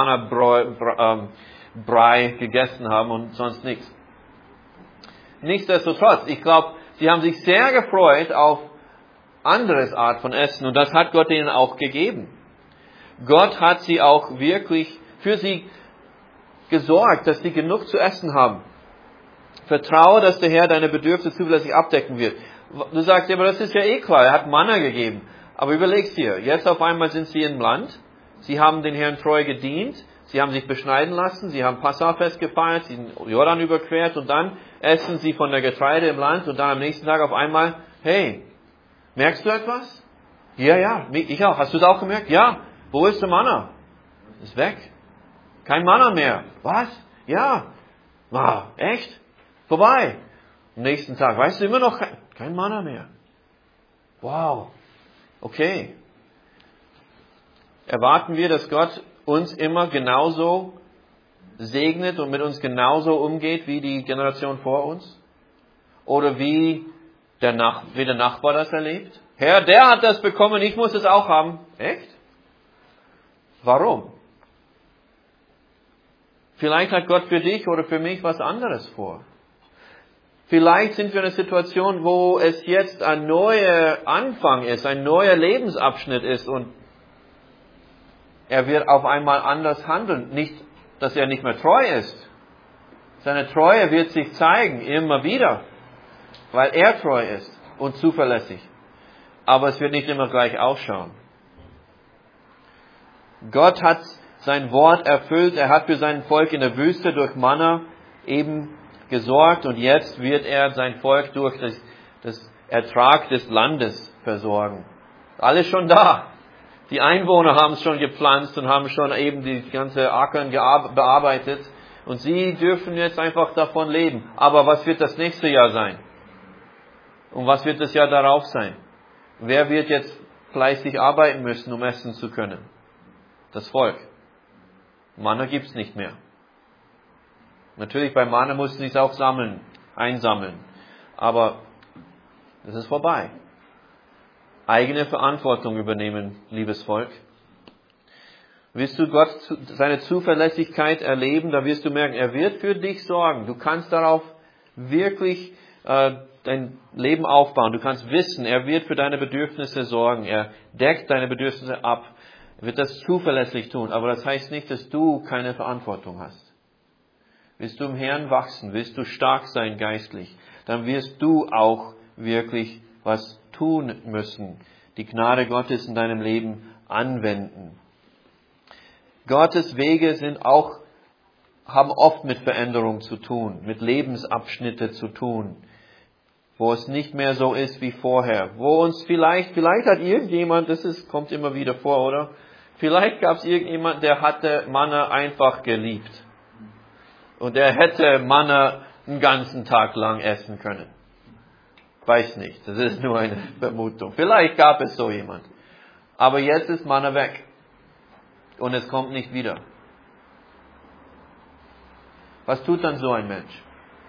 Manna-Brei gegessen haben und sonst nichts. Nichtsdestotrotz, ich glaube, sie haben sich sehr gefreut auf anderes Art von Essen und das hat Gott ihnen auch gegeben. Gott hat sie auch wirklich für sie gesorgt, dass sie genug zu essen haben. Vertraue, dass der Herr deine Bedürfnisse zuverlässig abdecken wird. Du sagst, ja, aber das ist ja eh klar, er hat Manna gegeben. Aber überlegst dir, jetzt auf einmal sind sie im Land, sie haben den Herrn treu gedient, sie haben sich beschneiden lassen, sie haben Passafest gefeiert, sie sind Jordan überquert und dann essen sie von der Getreide im Land und dann am nächsten Tag auf einmal, hey, merkst du etwas? Ja, ja, ich auch. Hast du es auch gemerkt? Ja. Wo ist der Manna? Ist weg. Kein Manna mehr. Was? Ja. Wow, echt? Vorbei. Am nächsten Tag, weißt du immer noch, kein, kein Manna mehr. Wow. Okay. Erwarten wir, dass Gott uns immer genauso segnet und mit uns genauso umgeht wie die Generation vor uns? Oder wie der, Nach- wie der Nachbar das erlebt? Herr, der hat das bekommen, ich muss es auch haben. Echt? Warum? Vielleicht hat Gott für dich oder für mich was anderes vor. Vielleicht sind wir in einer Situation, wo es jetzt ein neuer Anfang ist, ein neuer Lebensabschnitt ist und er wird auf einmal anders handeln. Nicht, dass er nicht mehr treu ist. Seine Treue wird sich zeigen, immer wieder, weil er treu ist und zuverlässig. Aber es wird nicht immer gleich ausschauen. Gott hat sein Wort erfüllt. Er hat für sein Volk in der Wüste durch Manna eben gesorgt. Und jetzt wird er sein Volk durch das, das Ertrag des Landes versorgen. Alles schon da. Die Einwohner haben es schon gepflanzt und haben schon eben die ganze Ackern bearbeitet. Und sie dürfen jetzt einfach davon leben. Aber was wird das nächste Jahr sein? Und was wird das Jahr darauf sein? Wer wird jetzt fleißig arbeiten müssen, um essen zu können? Das Volk. Manna gibt's nicht mehr. Natürlich, bei Manna mussten sie es auch sammeln, einsammeln. Aber das ist vorbei. Eigene Verantwortung übernehmen, liebes Volk. Willst du Gott, seine Zuverlässigkeit erleben, da wirst du merken, er wird für dich sorgen. Du kannst darauf wirklich äh, dein Leben aufbauen. Du kannst wissen, er wird für deine Bedürfnisse sorgen. Er deckt deine Bedürfnisse ab. Er wird das zuverlässig tun. Aber das heißt nicht, dass du keine Verantwortung hast. Willst du im Herrn wachsen, willst du stark sein geistlich, dann wirst du auch wirklich was tun müssen. Die Gnade Gottes in deinem Leben anwenden. Gottes Wege sind auch, haben oft mit Veränderung zu tun, mit Lebensabschnitte zu tun, wo es nicht mehr so ist wie vorher, wo uns vielleicht, vielleicht hat irgendjemand, das ist, kommt immer wieder vor, oder? Vielleicht gab es irgendjemand, der hatte Manna einfach geliebt. Und er hätte Manna einen ganzen Tag lang essen können. Weiß nicht, das ist nur eine Vermutung. Vielleicht gab es so jemand. Aber jetzt ist Manna weg. Und es kommt nicht wieder. Was tut dann so ein Mensch?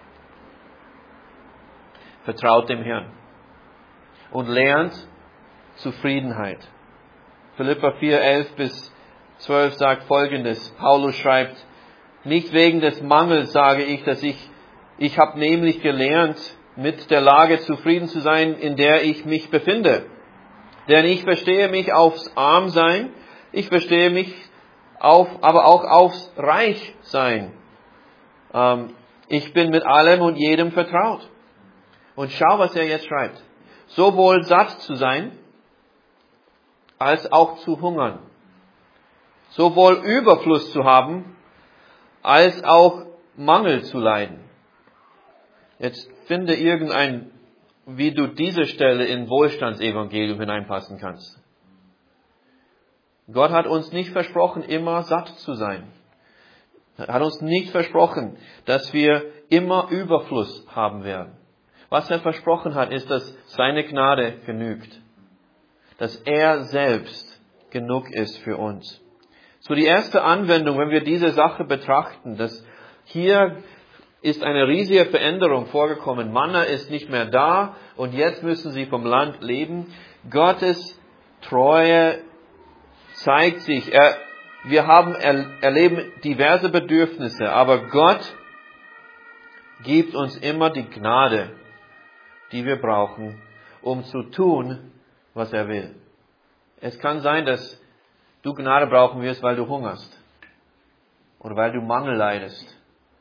Vertraut dem Herrn. Und lernt Zufriedenheit. Philipper vier, elf bis zwölf sagt Folgendes. Paulus schreibt, nicht wegen des Mangels sage ich, dass ich, ich habe nämlich gelernt, mit der Lage zufrieden zu sein, in der ich mich befinde. Denn ich verstehe mich aufs Armsein, ich verstehe mich auf, aber auch aufs Reichsein. Ähm, ich bin mit allem und jedem vertraut. Und schau, was er jetzt schreibt. Sowohl satt zu sein, als auch zu hungern. Sowohl Überfluss zu haben, als auch Mangel zu leiden. Jetzt finde irgendein, wie du diese Stelle in Wohlstandsevangelium hineinpassen kannst. Gott hat uns nicht versprochen, immer satt zu sein. Er hat uns nicht versprochen, dass wir immer Überfluss haben werden. Was er versprochen hat, ist, dass seine Gnade genügt. Dass er selbst genug ist für uns. So die erste Anwendung, wenn wir diese Sache betrachten, dass hier ist eine riesige Veränderung vorgekommen. Manna ist nicht mehr da und jetzt müssen sie vom Land leben. Gottes Treue zeigt sich. Er, wir haben, er, erleben diverse Bedürfnisse, aber Gott gibt uns immer die Gnade, die wir brauchen, um zu tun, was er will. Es kann sein, dass du Gnade brauchen wirst, weil du hungerst oder weil du Mangel leidest.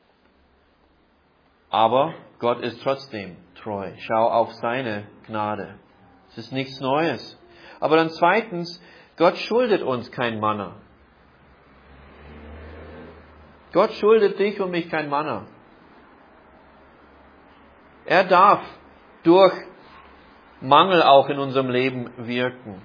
Aber Gott ist trotzdem treu. Schau auf seine Gnade. Es ist nichts Neues. Aber dann zweitens, Gott schuldet uns kein Manna. Gott schuldet dich und mich kein Manna. Er darf durch Mangel auch in unserem Leben wirken.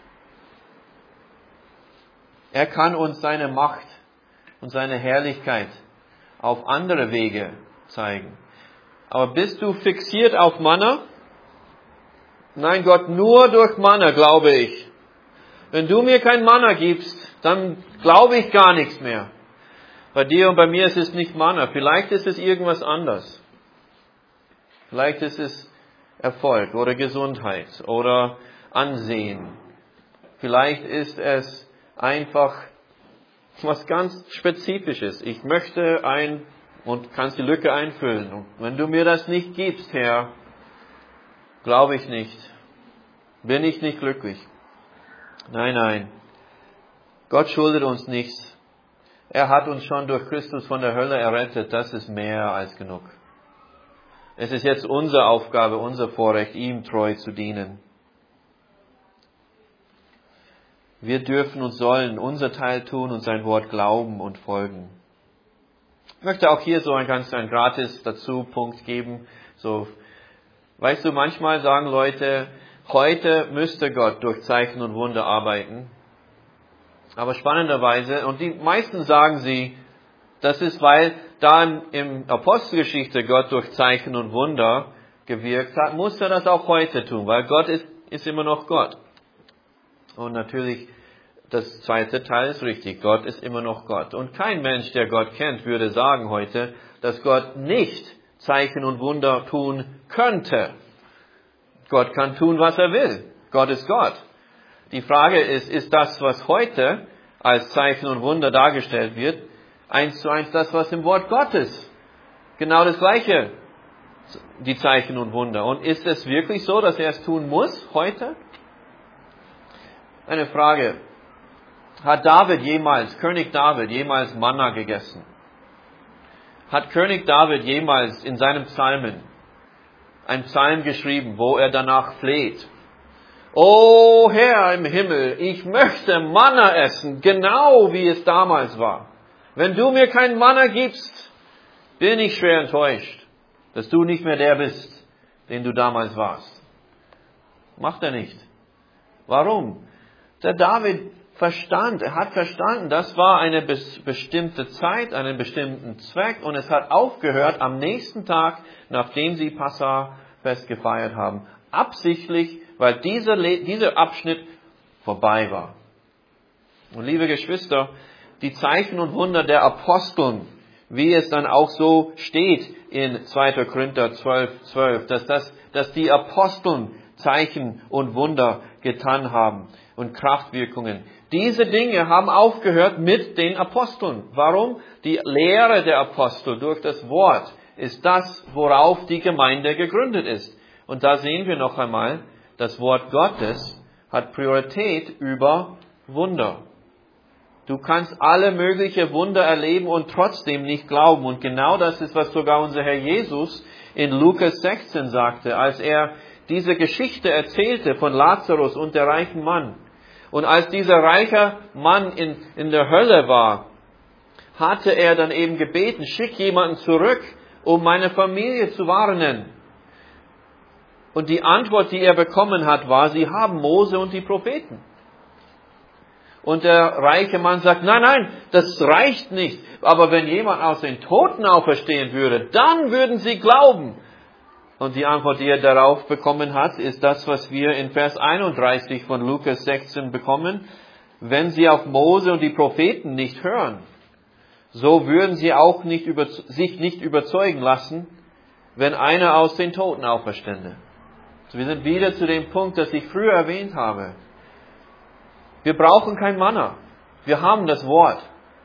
Er kann uns seine Macht und seine Herrlichkeit auf andere Wege zeigen. Aber bist du fixiert auf Manna? Nein, Gott, nur durch Manna glaube ich. Wenn du mir kein Manna gibst, dann glaube ich gar nichts mehr. Bei dir und bei mir ist es nicht Manna. Vielleicht ist es irgendwas anderes. Vielleicht ist es Erfolg oder Gesundheit oder Ansehen. Vielleicht ist es einfach was ganz Spezifisches. Ich möchte ein und kannst die Lücke einfüllen. Und wenn du mir das nicht gibst, Herr, glaube ich nicht. Bin ich nicht glücklich. Nein, nein. Gott schuldet uns nichts. Er hat uns schon durch Christus von der Hölle errettet. Das ist mehr als genug. Es ist jetzt unsere Aufgabe, unser Vorrecht, ihm treu zu dienen. Wir dürfen und sollen unser Teil tun und sein Wort glauben und folgen. Ich möchte auch hier so ein ganz ein gratis dazu Punkt geben. So, weißt du, manchmal sagen Leute, heute müsste Gott durch Zeichen und Wunder arbeiten. Aber spannenderweise, und die meisten sagen sie, das ist, weil da im Apostelgeschichte Gott durch Zeichen und Wunder gewirkt hat, muss er das auch heute tun, weil Gott ist, ist immer noch Gott. Und natürlich, das zweite Teil ist richtig, Gott ist immer noch Gott. Und kein Mensch, der Gott kennt, würde sagen heute, dass Gott nicht Zeichen und Wunder tun könnte. Gott kann tun, was er will. Gott ist Gott. Die Frage ist, ist das, was heute als Zeichen und Wunder dargestellt wird, eins zu eins das, was im Wort Gottes, genau das Gleiche, die Zeichen und Wunder. Und ist es wirklich so, dass er es tun muss heute? Eine Frage. Hat David jemals, König David, jemals Manna gegessen? Hat König David jemals in seinem Psalmen einen Psalm geschrieben, wo er danach fleht? O Herr im Himmel, ich möchte Manna essen, genau wie es damals war. Wenn du mir kein Manna gibst, bin ich schwer enttäuscht, dass du nicht mehr der bist, den du damals warst. Macht er nicht. Warum? Der David verstand, er hat verstanden, das war eine bestimmte Zeit, einen bestimmten Zweck und es hat aufgehört am nächsten Tag, nachdem sie Passafest gefeiert haben. Absichtlich, weil dieser, dieser Abschnitt vorbei war. Und liebe Geschwister, die Zeichen und Wunder der Aposteln, wie es dann auch so steht in zweiter Korinther zwölf, zwölf, dass, das, dass die Aposteln Zeichen und Wunder getan haben und Kraftwirkungen. Diese Dinge haben aufgehört mit den Aposteln. Warum? Die Lehre der Apostel durch das Wort ist das, worauf die Gemeinde gegründet ist. Und da sehen wir noch einmal, das Wort Gottes hat Priorität über Wunder. Du kannst alle möglichen Wunder erleben und trotzdem nicht glauben. Und genau das ist, was sogar unser Herr Jesus in Lukas sechzehn sagte, als er diese Geschichte erzählte von Lazarus und der reichen Mann. Und als dieser reiche Mann in, in der Hölle war, hatte er dann eben gebeten, schick jemanden zurück, um meine Familie zu warnen. Und die Antwort, die er bekommen hat, war, sie haben Mose und die Propheten. Und der reiche Mann sagt, nein, nein, das reicht nicht. Aber wenn jemand aus den Toten auferstehen würde, dann würden sie glauben. Und die Antwort, die er darauf bekommen hat, ist das, was wir in Vers einunddreißig von Lukas sechzehn bekommen. Wenn sie auf Mose und die Propheten nicht hören, so würden sie auch nicht über, sich nicht überzeugen lassen, wenn einer aus den Toten auferstände. Also wir sind wieder zu dem Punkt, das ich früher erwähnt habe. Wir brauchen kein Manna. Wir haben das Wort.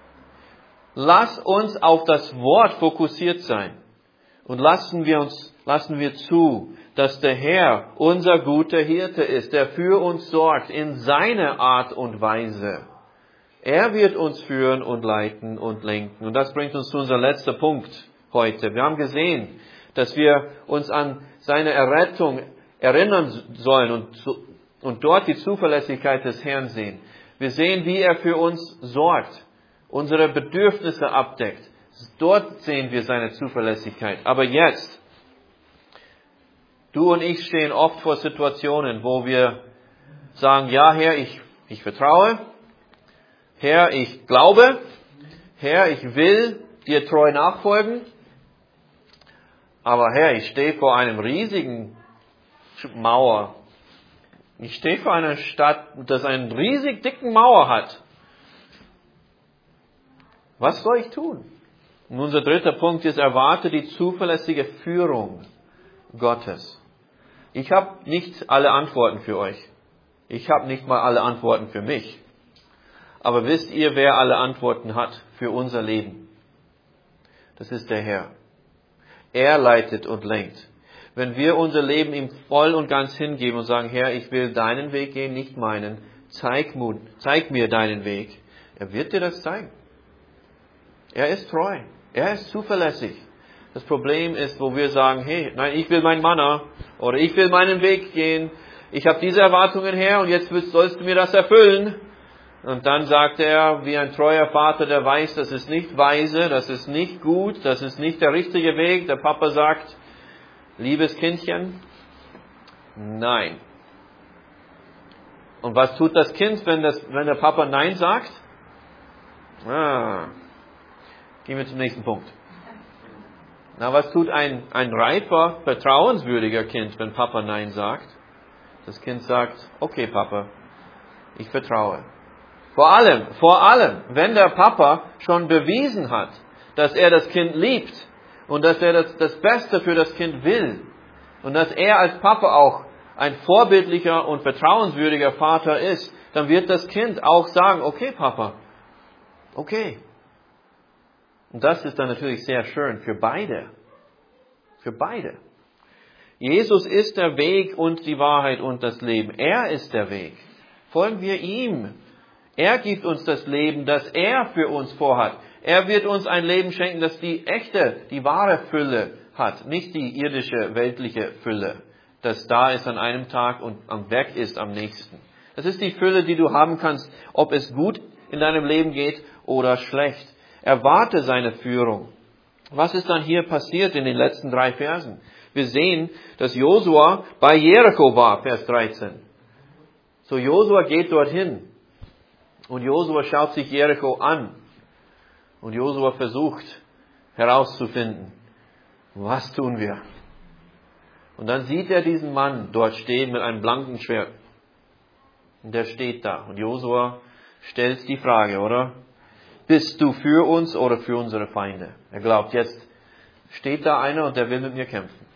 Lass uns auf das Wort fokussiert sein. Und lassen wir uns, lassen wir zu, dass der Herr unser guter Hirte ist, der für uns sorgt in seiner Art und Weise. Er wird uns führen und leiten und lenken. Und das bringt uns zu unserem letzten Punkt heute. Wir haben gesehen, dass wir uns an seine Errettung erinnern sollen und, und dort die Zuverlässigkeit des Herrn sehen. Wir sehen, wie er für uns sorgt, unsere Bedürfnisse abdeckt. Dort sehen wir seine Zuverlässigkeit. Aber jetzt, du und ich stehen oft vor Situationen, wo wir sagen, ja Herr, ich, ich vertraue, Herr, ich glaube, Herr, ich will dir treu nachfolgen, aber Herr, ich stehe vor einem riesigen Mauer. Ich stehe vor einer Stadt, das einen riesig dicken Mauer hat. Was soll ich tun? Und unser dritter Punkt ist, erwarte die zuverlässige Führung Gottes. Ich habe nicht alle Antworten für euch. Ich habe nicht mal alle Antworten für mich. Aber wisst ihr, wer alle Antworten hat für unser Leben? Das ist der Herr. Er leitet und lenkt. Wenn wir unser Leben ihm voll und ganz hingeben und sagen, Herr, ich will deinen Weg gehen, nicht meinen, zeig, zeig mir deinen Weg, Er wird dir das zeigen. Er ist treu. Er ist zuverlässig. Das Problem ist, wo wir sagen, hey, nein, ich will mein Manna oder ich will meinen Weg gehen. Ich habe diese Erwartungen her und jetzt sollst du mir das erfüllen. Und dann sagt er, wie ein treuer Vater, der weiß, das ist nicht weise, das ist nicht gut, das ist nicht der richtige Weg. Der Papa sagt, liebes Kindchen, nein. Und was tut das Kind, wenn, das, wenn der Papa Nein sagt? Ah, gehen wir zum nächsten Punkt. Na, was tut ein, ein reifer, vertrauenswürdiger Kind, wenn Papa Nein sagt? Das Kind sagt, okay Papa, ich vertraue. Vor allem, vor allem, wenn der Papa schon bewiesen hat, dass er das Kind liebt und dass er das, das Beste für das Kind will und dass er als Papa auch ein vorbildlicher und vertrauenswürdiger Vater ist, dann wird das Kind auch sagen, okay Papa, okay. Und das ist dann natürlich sehr schön für beide. Für beide. Jesus ist der Weg und die Wahrheit und das Leben. Er ist der Weg. Folgen wir ihm. Er gibt uns das Leben, das er für uns vorhat. Er wird uns ein Leben schenken, das die echte, die wahre Fülle hat. Nicht die irdische, weltliche Fülle, das da ist an einem Tag und am weg ist am nächsten. Das ist die Fülle, die du haben kannst, ob es gut in deinem Leben geht oder schlecht. Erwarte seine Führung. Was ist dann hier passiert in den letzten drei Versen? Wir sehen, dass Josua bei Jericho war, Vers dreizehn. So, Josua geht dorthin. Und Josua schaut sich Jericho an. Und Josua versucht herauszufinden, was tun wir? Und dann sieht er diesen Mann dort stehen mit einem blanken Schwert. Und der steht da. Und Josua stellt die Frage, oder? Bist du für uns oder für unsere Feinde? Er glaubt, jetzt steht da einer und der will mit mir kämpfen.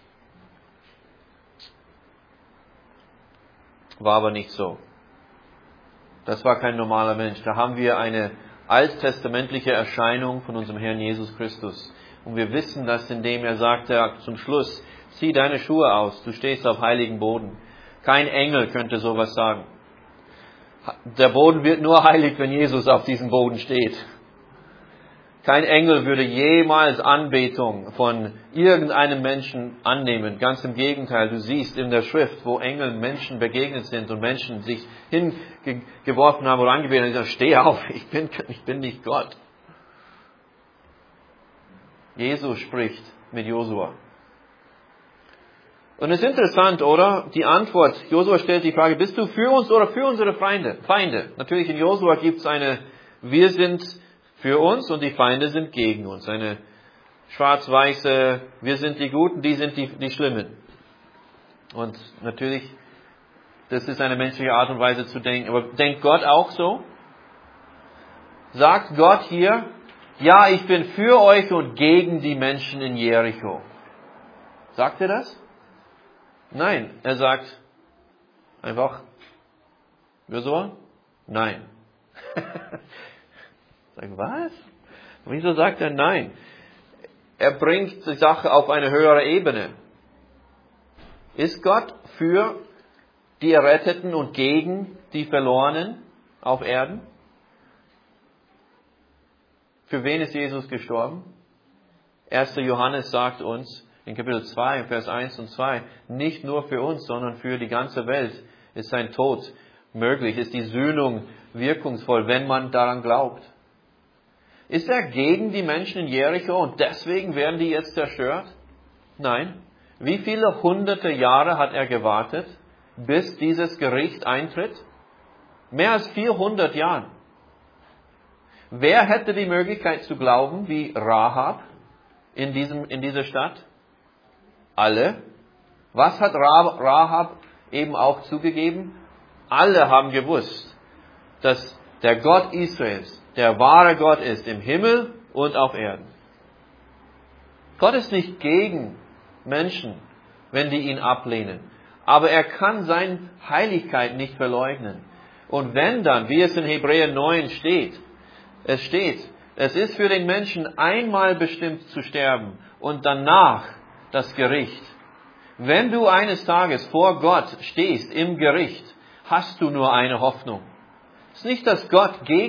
War aber nicht so. Das war kein normaler Mensch. Da haben wir eine alttestamentliche Erscheinung von unserem Herrn Jesus Christus. Und wir wissen das, indem er sagte zum Schluss, zieh deine Schuhe aus, du stehst auf heiligen Boden. Kein Engel könnte sowas sagen. Der Boden wird nur heilig, wenn Jesus auf diesem Boden steht. Kein Engel würde jemals Anbetung von irgendeinem Menschen annehmen. Ganz im Gegenteil, du siehst in der Schrift, wo Engel Menschen begegnet sind und Menschen sich hingeworfen haben oder angebetet haben, sagen, steh auf, ich bin, ich bin nicht Gott. Jesus spricht mit Josua. Und es ist interessant, oder? Die Antwort, Josua stellt die Frage, bist du für uns oder für unsere Feinde? Feinde. Natürlich in Josua gibt es eine, wir sind für uns und die Feinde sind gegen uns. Eine schwarz-weiße, wir sind die Guten, die sind die, die Schlimmen. Und natürlich, das ist eine menschliche Art und Weise zu denken. Aber denkt Gott auch so? Sagt Gott hier, ja, ich bin für euch und gegen die Menschen in Jericho. Sagt er das? Nein, er sagt einfach, Josua? Nein. Sag, was? Wieso sagt er nein? Er bringt die Sache auf eine höhere Ebene. Ist Gott für die Erretteten und gegen die Verlorenen auf Erden? Für wen ist Jesus gestorben? erster Johannes sagt uns in Kapitel zwei, Vers eins und zwei, nicht nur für uns, sondern für die ganze Welt ist sein Tod möglich, ist die Sühnung wirkungsvoll, wenn man daran glaubt. Ist er gegen die Menschen in Jericho und deswegen werden die jetzt zerstört? Nein. Wie viele hunderte Jahre hat er gewartet, bis dieses Gericht eintritt? Mehr als vierhundert Jahre. Wer hätte die Möglichkeit zu glauben, wie Rahab in, diesem, in dieser Stadt? Alle. Was hat Rahab eben auch zugegeben? Alle haben gewusst, dass der Gott Israels der wahre Gott ist im Himmel und auf Erden. Gott ist nicht gegen Menschen, wenn die ihn ablehnen. Aber er kann seine Heiligkeit nicht verleugnen. Und wenn dann, wie es in Hebräer neun steht, es steht, es ist für den Menschen einmal bestimmt zu sterben und danach das Gericht. Wenn du eines Tages vor Gott stehst im Gericht, hast du nur eine Hoffnung. Es ist nicht, dass Gott gegen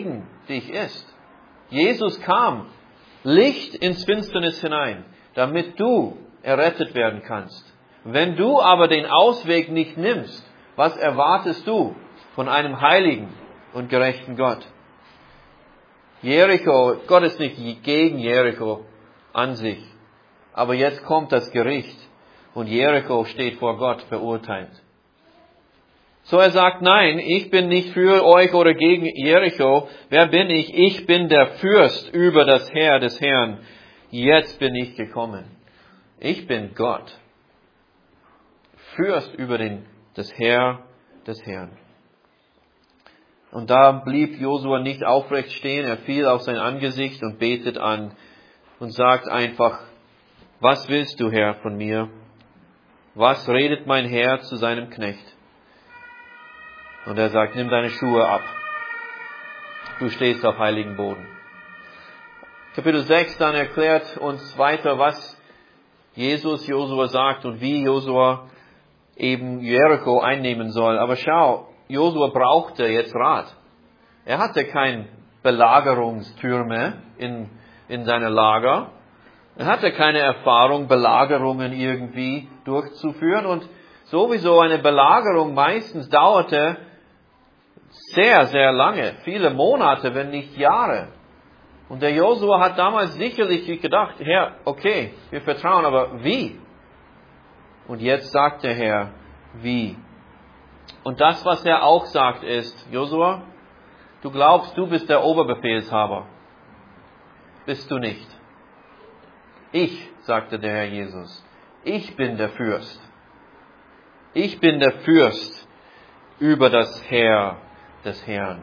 dich ist. Jesus kam, Licht ins Finsternis hinein, damit du errettet werden kannst. Wenn du aber den Ausweg nicht nimmst, was erwartest du von einem heiligen und gerechten Gott? Jericho, Gott ist nicht gegen Jericho an sich, aber jetzt kommt das Gericht und Jericho steht vor Gott verurteilt. So er sagt, nein, ich bin nicht für euch oder gegen Jericho. Wer bin ich? Ich bin der Fürst über das Heer des Herrn. Jetzt bin ich gekommen. Ich bin Gott. Fürst über den, das Heer des Herrn. Und da blieb Josua nicht aufrecht stehen. Er fiel auf sein Angesicht und betet an und sagt einfach, was willst du, Herr, von mir? Was redet mein Herr zu seinem Knecht? Und er sagt, nimm deine Schuhe ab. Du stehst auf heiligen Boden. Kapitel sechs dann erklärt uns weiter, was Jesus Josua sagt und wie Josua eben Jericho einnehmen soll. Aber schau, Josua brauchte jetzt Rat. Er hatte keine Belagerungstürme in, in seinem Lager. Er hatte keine Erfahrung, Belagerungen irgendwie durchzuführen. Und sowieso eine Belagerung meistens dauerte sehr, sehr lange, viele Monate, wenn nicht Jahre. Und der Josua hat damals sicherlich gedacht, Herr, okay, wir vertrauen, aber wie? Und jetzt sagt der Herr, wie? Und das, was er auch sagt, ist, Josua, du glaubst, du bist der Oberbefehlshaber. Bist du nicht. Ich, sagte der Herr Jesus, ich bin der Fürst. Ich bin der Fürst über das Heer des Herrn.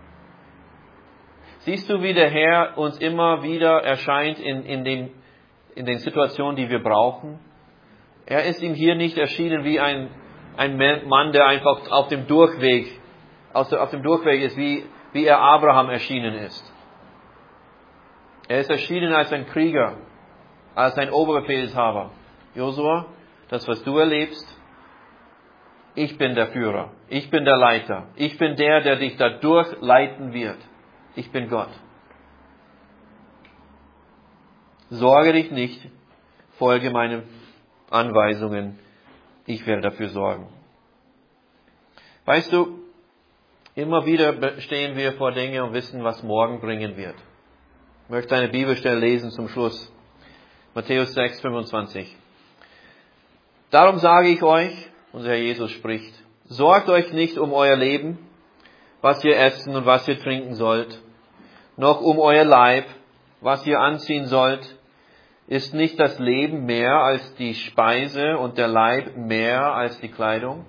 Siehst du, wie der Herr uns immer wieder erscheint in, in, den, in den Situationen, die wir brauchen? Er ist ihm hier nicht erschienen wie ein, ein Mann, der einfach auf dem Durchweg, auf dem Durchweg ist, wie, wie er Abraham erschienen ist. Er ist erschienen als ein Krieger, als ein Oberbefehlshaber. Josua, das, was du erlebst, ich bin der Führer, ich bin der Leiter, ich bin der, der dich dadurch leiten wird. Ich bin Gott. Sorge dich nicht, folge meinen Anweisungen, ich werde dafür sorgen. Weißt du, immer wieder stehen wir vor Dingen und wissen, was morgen bringen wird. Ich möchte eine Bibelstelle lesen zum Schluss. Matthäus sechs, fünfundzwanzig. Darum sage ich euch, unser Herr Jesus spricht, sorgt euch nicht um euer Leben, was ihr essen und was ihr trinken sollt, noch um euer Leib, was ihr anziehen sollt. Ist nicht das Leben mehr als die Speise und der Leib mehr als die Kleidung?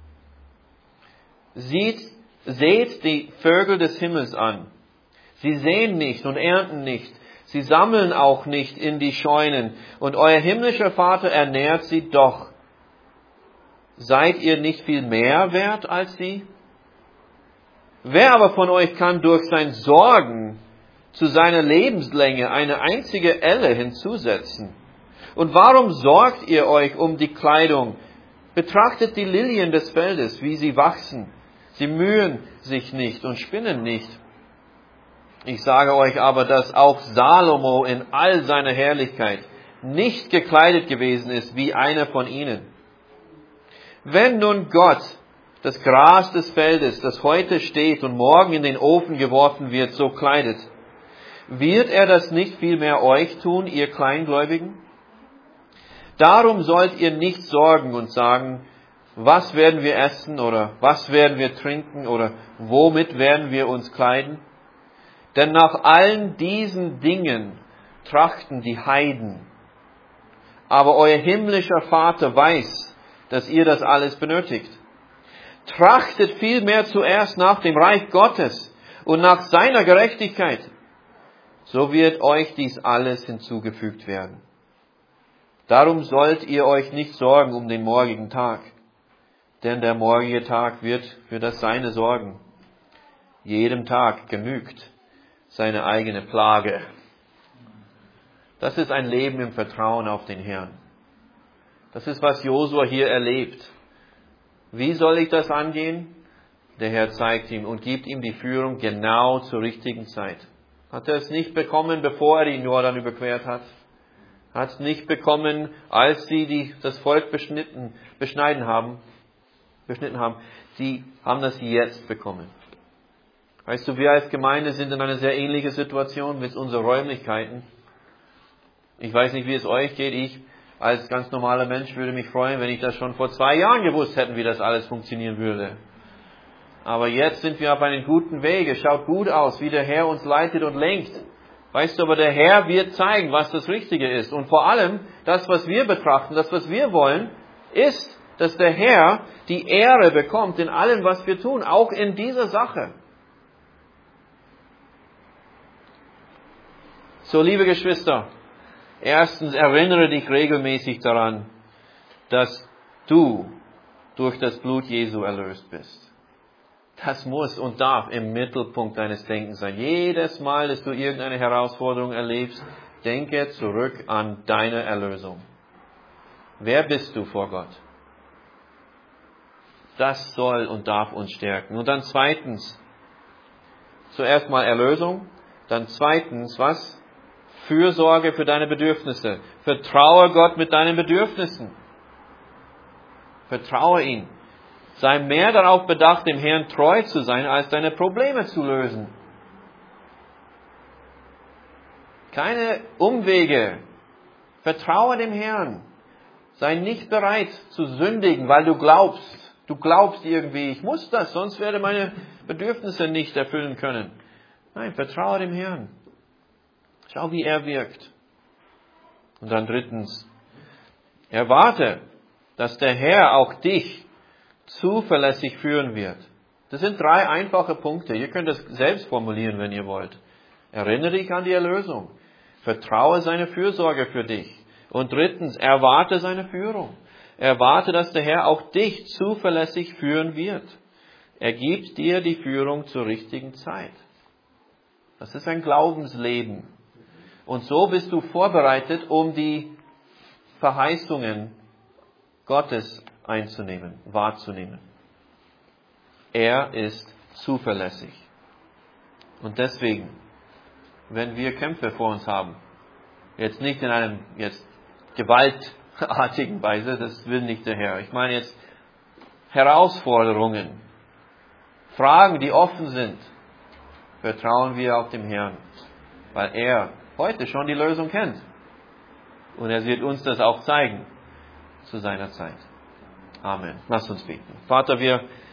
Sieht, seht die Vögel des Himmels an. Sie säen nicht und ernten nicht. Sie sammeln auch nicht in die Scheunen. Und euer himmlischer Vater ernährt sie doch. Seid ihr nicht viel mehr wert als sie? Wer aber von euch kann durch sein Sorgen zu seiner Lebenslänge eine einzige Elle hinzusetzen? Und warum sorgt ihr euch um die Kleidung? Betrachtet die Lilien des Feldes, wie sie wachsen. Sie mühen sich nicht und spinnen nicht. Ich sage euch aber, dass auch Salomo in all seiner Herrlichkeit nicht gekleidet gewesen ist wie einer von ihnen. Wenn nun Gott das Gras des Feldes, das heute steht und morgen in den Ofen geworfen wird, so kleidet, wird er das nicht vielmehr euch tun, ihr Kleingläubigen? Darum sollt ihr nicht sorgen und sagen, was werden wir essen oder was werden wir trinken oder womit werden wir uns kleiden? Denn nach allen diesen Dingen trachten die Heiden. Aber euer himmlischer Vater weiß, dass ihr das alles benötigt. Trachtet vielmehr zuerst nach dem Reich Gottes und nach seiner Gerechtigkeit. So wird euch dies alles hinzugefügt werden. Darum sollt ihr euch nicht sorgen um den morgigen Tag, denn der morgige Tag wird für das Seine sorgen. Jedem Tag genügt seine eigene Plage. Das ist ein Leben im Vertrauen auf den Herrn. Das ist, was Josua hier erlebt. Wie soll ich das angehen? Der Herr zeigt ihm und gibt ihm die Führung genau zur richtigen Zeit. Hat er es nicht bekommen, bevor er den Jordan überquert hat? Hat es nicht bekommen, als sie die, das Volk beschnitten, beschneiden haben, beschnitten haben. Sie haben das jetzt bekommen. Weißt du, wir als Gemeinde sind in einer sehr ähnlichen Situation mit unseren Räumlichkeiten. Ich weiß nicht, wie es euch geht. Ich als ganz normaler Mensch würde mich freuen, wenn ich das schon vor zwei Jahren gewusst hätte, wie das alles funktionieren würde. Aber jetzt sind wir auf einem guten Weg. Es schaut gut aus, wie der Herr uns leitet und lenkt. Weißt du, aber der Herr wird zeigen, was das Richtige ist. Und vor allem, das, was wir betrachten, das, was wir wollen, ist, dass der Herr die Ehre bekommt in allem, was wir tun, auch in dieser Sache. So, liebe Geschwister, erstens erinnere dich regelmäßig daran, dass du durch das Blut Jesu erlöst bist. Das muss und darf im Mittelpunkt deines Denkens sein. Jedes Mal, dass du irgendeine Herausforderung erlebst, denke zurück an deine Erlösung. Wer bist du vor Gott? Das soll und darf uns stärken. Und dann zweitens, zuerst mal Erlösung, dann zweitens, was? Fürsorge für deine Bedürfnisse. Vertraue Gott mit deinen Bedürfnissen. Vertraue ihm. Sei mehr darauf bedacht, dem Herrn treu zu sein, als deine Probleme zu lösen. Keine Umwege. Vertraue dem Herrn. Sei nicht bereit zu sündigen, weil du glaubst. Du glaubst irgendwie, ich muss das, sonst werde meine Bedürfnisse nicht erfüllen können. Nein, vertraue dem Herrn. Schau, wie er wirkt. Und dann drittens, erwarte, dass der Herr auch dich zuverlässig führen wird. Das sind drei einfache Punkte. Ihr könnt das selbst formulieren, wenn ihr wollt. Erinnere dich an die Erlösung. Vertraue seine Fürsorge für dich. Und drittens, erwarte seine Führung. Erwarte, dass der Herr auch dich zuverlässig führen wird. Er gibt dir die Führung zur richtigen Zeit. Das ist ein Glaubensleben. Und so bist du vorbereitet, um die Verheißungen Gottes einzunehmen, wahrzunehmen. Er ist zuverlässig. Und deswegen, wenn wir Kämpfe vor uns haben, jetzt nicht in einem jetzt gewaltartigen Weise, das will nicht der Herr. Ich meine jetzt Herausforderungen, Fragen, die offen sind, vertrauen wir auf den Herrn, weil er heute schon die Lösung kennt. Und er wird uns das auch zeigen zu seiner Zeit. Amen. Lass uns beten. Vater, wir